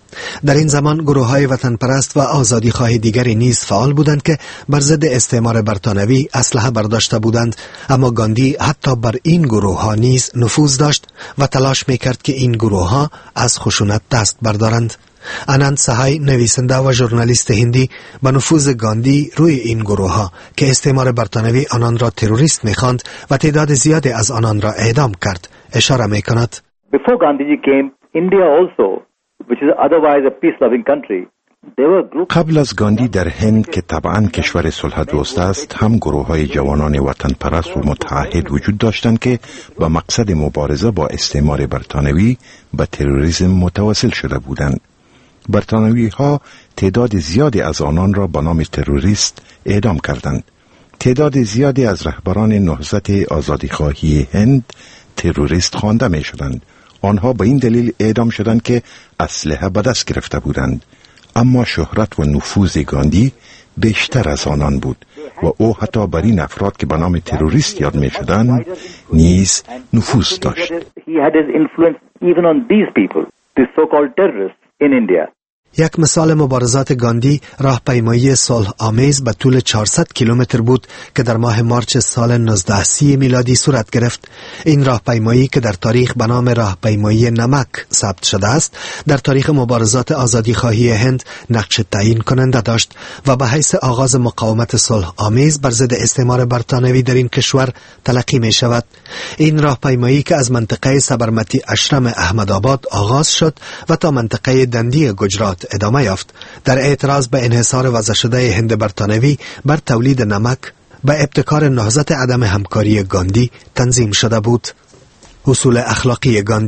Speaker 4: در این زمان گروه‌های وطن پرست و آزادی خواهی دیگری نیز فعال بودند که بر ضد استعمار بریتانوی اسلحه برداشته بودند، اما گاندی حتی بر این گروه‌ها نیز نفوذ داشت و تلاش می‌کرد که این گروه‌ها از خشونت دست بردارند. آنند سهای نویسنده و ژورنالیست هندی به نفوذ گاندی روی این گروه‌ها که استعمار بریتانوی آنان را تروریست می‌خواند و تعداد زیادی از آنان را اعدام کرد اشاره می‌کند.
Speaker 23: Before Gandhiji came, India also, which is otherwise a peace-loving country, there were groups.
Speaker 7: قبل از گاندی در هند که طبعا کشور صلح دوست است، هم گروه های جوانان وطن پرست و متعهد وجود داشتند که با مقصد مبارزه با استعمار بریتانوی به تروریسم متوسل شده بودند. بریتانوی ها تعداد زیادی از آنان را به نام تروریست اعدام کردند. تعداد زیادی از رهبران نهضت آزادیخواهی هند تروریست خوانده می شدند. آنها به این دلیل اعدام شدند که اسلحه به دست گرفته بودند. اما شهرت و نفوذ گاندی بیشتر از آنان بود و او حتی بر این افراد که به نام تروریست یاد می شدند نیز نفوذ داشت.
Speaker 23: He had his influence even on these people, these so-called terrorists in India.
Speaker 4: یک مثال مبارزات گاندی راهپیمایی صلح آمیز به طول چهارصد کیلومتر بود که در ماه مارچ سال نوزده سی میلادی صورت گرفت. این راهپیمایی که در تاریخ به نام راهپیمایی نمک ثبت شده است، در تاریخ مبارزات آزادی خواهی هند نقش تعیین کننده داشت و به حیث آغاز مقاومت صلح آمیز بر ضد استعمار بریتانوی در این کشور تلقی می شود. این راهپیمایی که از منطقه سبرمتی اشرم احمدآباد آغاز شد و تا منطقه دندی گجرات ادامه یافت، در اعتراض به انحصار وضع شده هند بریتانوی بر تولید نمک به ابتکار نهضت عدم همکاری گاندی تنظیم شده بود. اصول اخلاقی گاندی: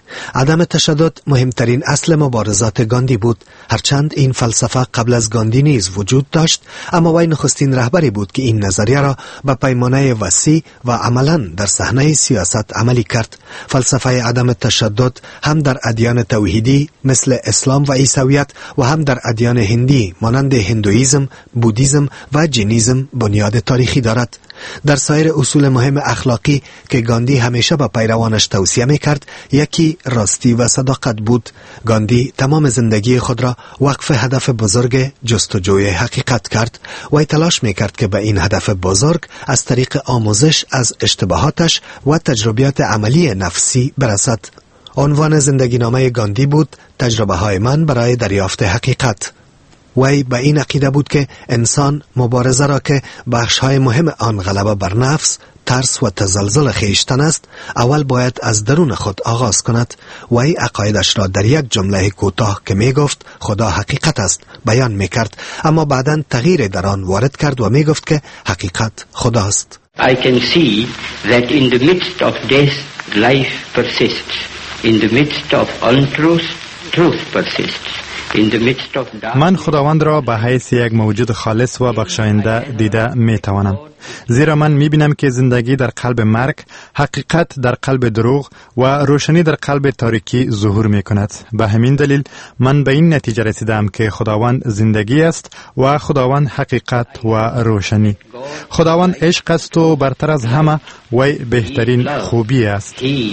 Speaker 4: عدم تشدد مهمترین اصل مبارزات گاندی بود. هرچند این فلسفه قبل از گاندی نیز وجود داشت، اما وی نخستین رهبری بود که این نظریه را به پیمانه وسیع و عملاً در صحنه سیاست عملی کرد. فلسفه عدم تشدد هم در ادیان توحیدی مثل اسلام و عیسویت و هم در ادیان هندی مانند هندویزم، بودیزم و جینیزم بنیاد تاریخی دارد. در سایر اصول مهم اخلاقی که گاندی همیشه به پیروانش توصیه می‌کرد، یکی راستی و صداقت بود. گاندی تمام زندگی خود را وقف هدف بزرگ جستجوی حقیقت کرد و تلاش می‌کرد که به این هدف بزرگ از طریق آموزش از اشتباهاتش و تجربیات عملی نفسی برسد. عنوان زندگی نامه گاندی بود تجربه های من برای دریافت حقیقت. وی به این عقیده بود که انسان مبارزه را که بخش های مهم آن غلبه بر نفس، ترس و تزلزل خیشتن است، اول باید از درون خود آغاز کند. وی عقایدش را در یک جمله کوتاه که می گفت خدا حقیقت است بیان می کرد، اما بعداً تغییر در آن وارد کرد و می گفت که حقیقت خداست.
Speaker 1: I can see that in the midst of death, life persists. In the midst of untruth, truth persists.
Speaker 16: من خداوند را به حیث یک موجود خالص و بخشاینده دیده می توانم، زیرا من می بینم که زندگی در قلب مرگ، حقیقت در قلب دروغ و روشنی در قلب تاریکی ظهور می کند. به همین دلیل من به این نتیجه رسیدم که خداوند زندگی است و خداوند حقیقت و روشنی. خداوند عشق است و برتر از همه وی بهترین خوبی است.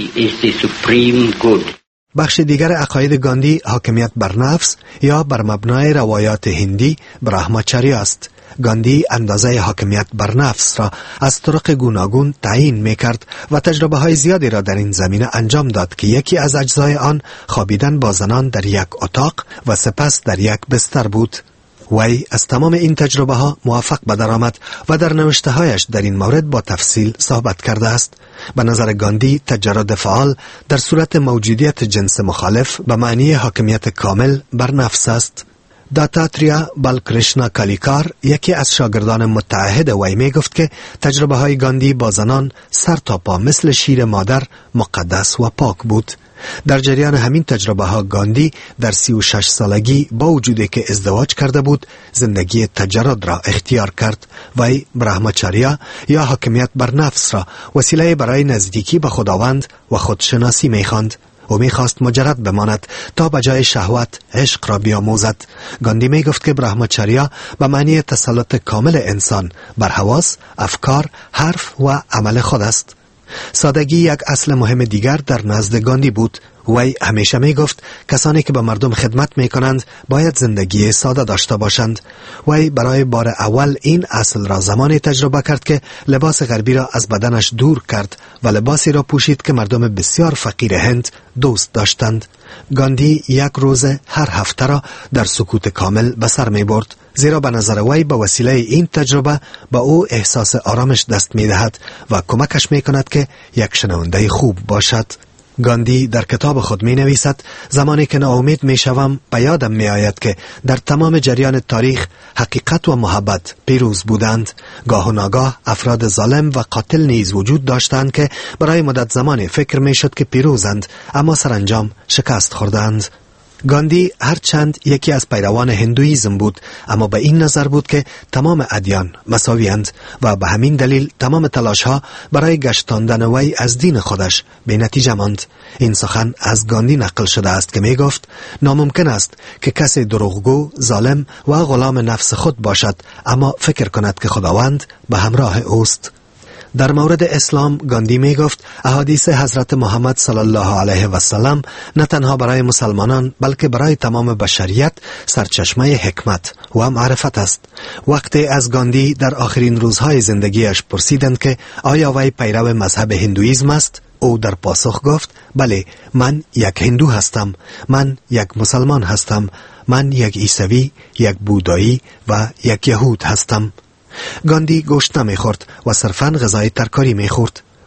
Speaker 4: بخش دیگر عقاید گاندی حاکمیت بر نفس یا بر مبنای روایات هندی برهماچاریا است. گاندی اندازه حاکمیت بر نفس را از طرق گوناگون تعیین می کرد و تجربه های زیادی را در این زمینه انجام داد که یکی از اجزای آن خوابیدن با زنان در یک اتاق و سپس در یک بستر بود. وی از تمام این تجربه ها موفق به درآمد و در نوشته هایش در این مورد با تفصیل صحبت کرده است. به نظر گاندی تجرد فعال در صورت موجودیت جنس مخالف به معنی حاکمیت کامل بر نفس است. داتاتریا بالکرشنا کالیکار یکی از شاگردان متعهد وی می گفت که تجربه های گاندی با زنان سر تا پا مثل شیر مادر مقدس و پاک بود. در جریان همین تجربه ها گاندی در سی و شش سالگی با وجودی که ازدواج کرده بود زندگی تجرد را اختیار کرد. وی برهماچاریا یا حاکمیت بر نفس را وسیله برای نزدیکی به خداوند و خودشناسی می خواند. او می خواست مجرد بماند تا بجای شهوت عشق را بیاموزد. گاندی می گفت که برهماچاریا به معنی تسلط کامل انسان بر حواس، افکار، حرف و عمل خود است. سادگی یک اصل مهم دیگر در نزد گاندی بود. وی همیشه می گفت کسانی که به مردم خدمت می کنند باید زندگی ساده داشته باشند. وی برای بار اول این اصل را زمانی تجربه کرد که لباس غربی را از بدنش دور کرد و لباسی را پوشید که مردم بسیار فقیر هند دوست داشتند. گاندی یک روز هر هفته را در سکوت کامل به سر می برد، زیرا به نظر وی به وسیله این تجربه به او احساس آرامش دست می دهد و کمکش می کند که یک شنونده خوب باشد. گاندی در کتاب خود می نویسد زمانی که ناامید می شوم به یادم می آید که در تمام جریان تاریخ حقیقت و محبت پیروز بودند. گاه و ناگاه افراد ظالم و قاتل نیز وجود داشتند که برای مدت زمانی فکر می شد که پیروزند، اما سرانجام شکست خوردند. گاندی هرچند یکی از پیروان هندویزم بود، اما به این نظر بود که تمام ادیان مساویند و به همین دلیل تمام تلاش ها برای گشتاندن وی از دین خودش به نتیجه ماند. این سخن از گاندی نقل شده است که می گفت ناممکن است که کسی دروغگو، ظالم و غلام نفس خود باشد اما فکر کند که خداوند به همراه اوست. در مورد اسلام گاندی می گفت احادیث حضرت محمد صلی الله علیه و سلم نه تنها برای مسلمانان بلکه برای تمام بشریت سرچشمه حکمت و معرفت است. وقتی از گاندی در آخرین روزهای زندگیش پرسیدند که آیا وی پیرو مذهب هندویزم است، او در پاسخ گفت بله، من یک هندو هستم، من یک مسلمان هستم، من یک عیسوی، یک بودایی و یک یهود هستم. گاندی گوشت نمی خورد و صرفاً غذای ترکاری می خورد.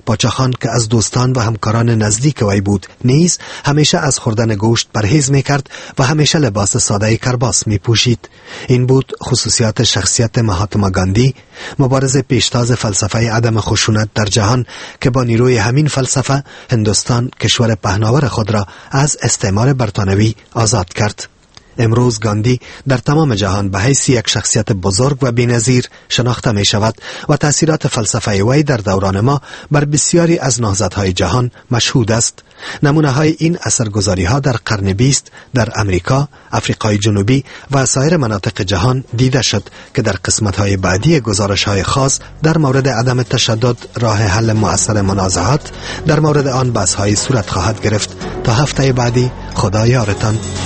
Speaker 4: پاچاخان که از دوستان و همکاران نزدیک وی بود نیز همیشه از خوردن گوشت پرهیز می کرد و همیشه لباس ساده کرباس می پوشید. این بود خصوصیات شخصیت مهاتما گاندی، مبارز پیشتاز فلسفه عدم خشونت در جهان که با نیروی همین فلسفه هندوستان کشور پهناور خود را از استعمار برطانوی آزاد کرد. امروز گاندی در تمام جهان به حیث یک شخصیت بزرگ و بی‌نظیر شناخته می شود و تأثیرات فلسفه وی در دوران ما بر بسیاری از نهضت‌های جهان مشهود است. نمونه های این اثرگذاری ها در قرن بیست در امریکا، افریقای جنوبی و سایر مناطق جهان دیده شد که در قسمت های بعدی گزارش های خاص در مورد عدم تشدد راه حل مؤثر منازعات در مورد آن بحث های صورت خواهد گرفت. تا هفته بعدی، خدا یارتان.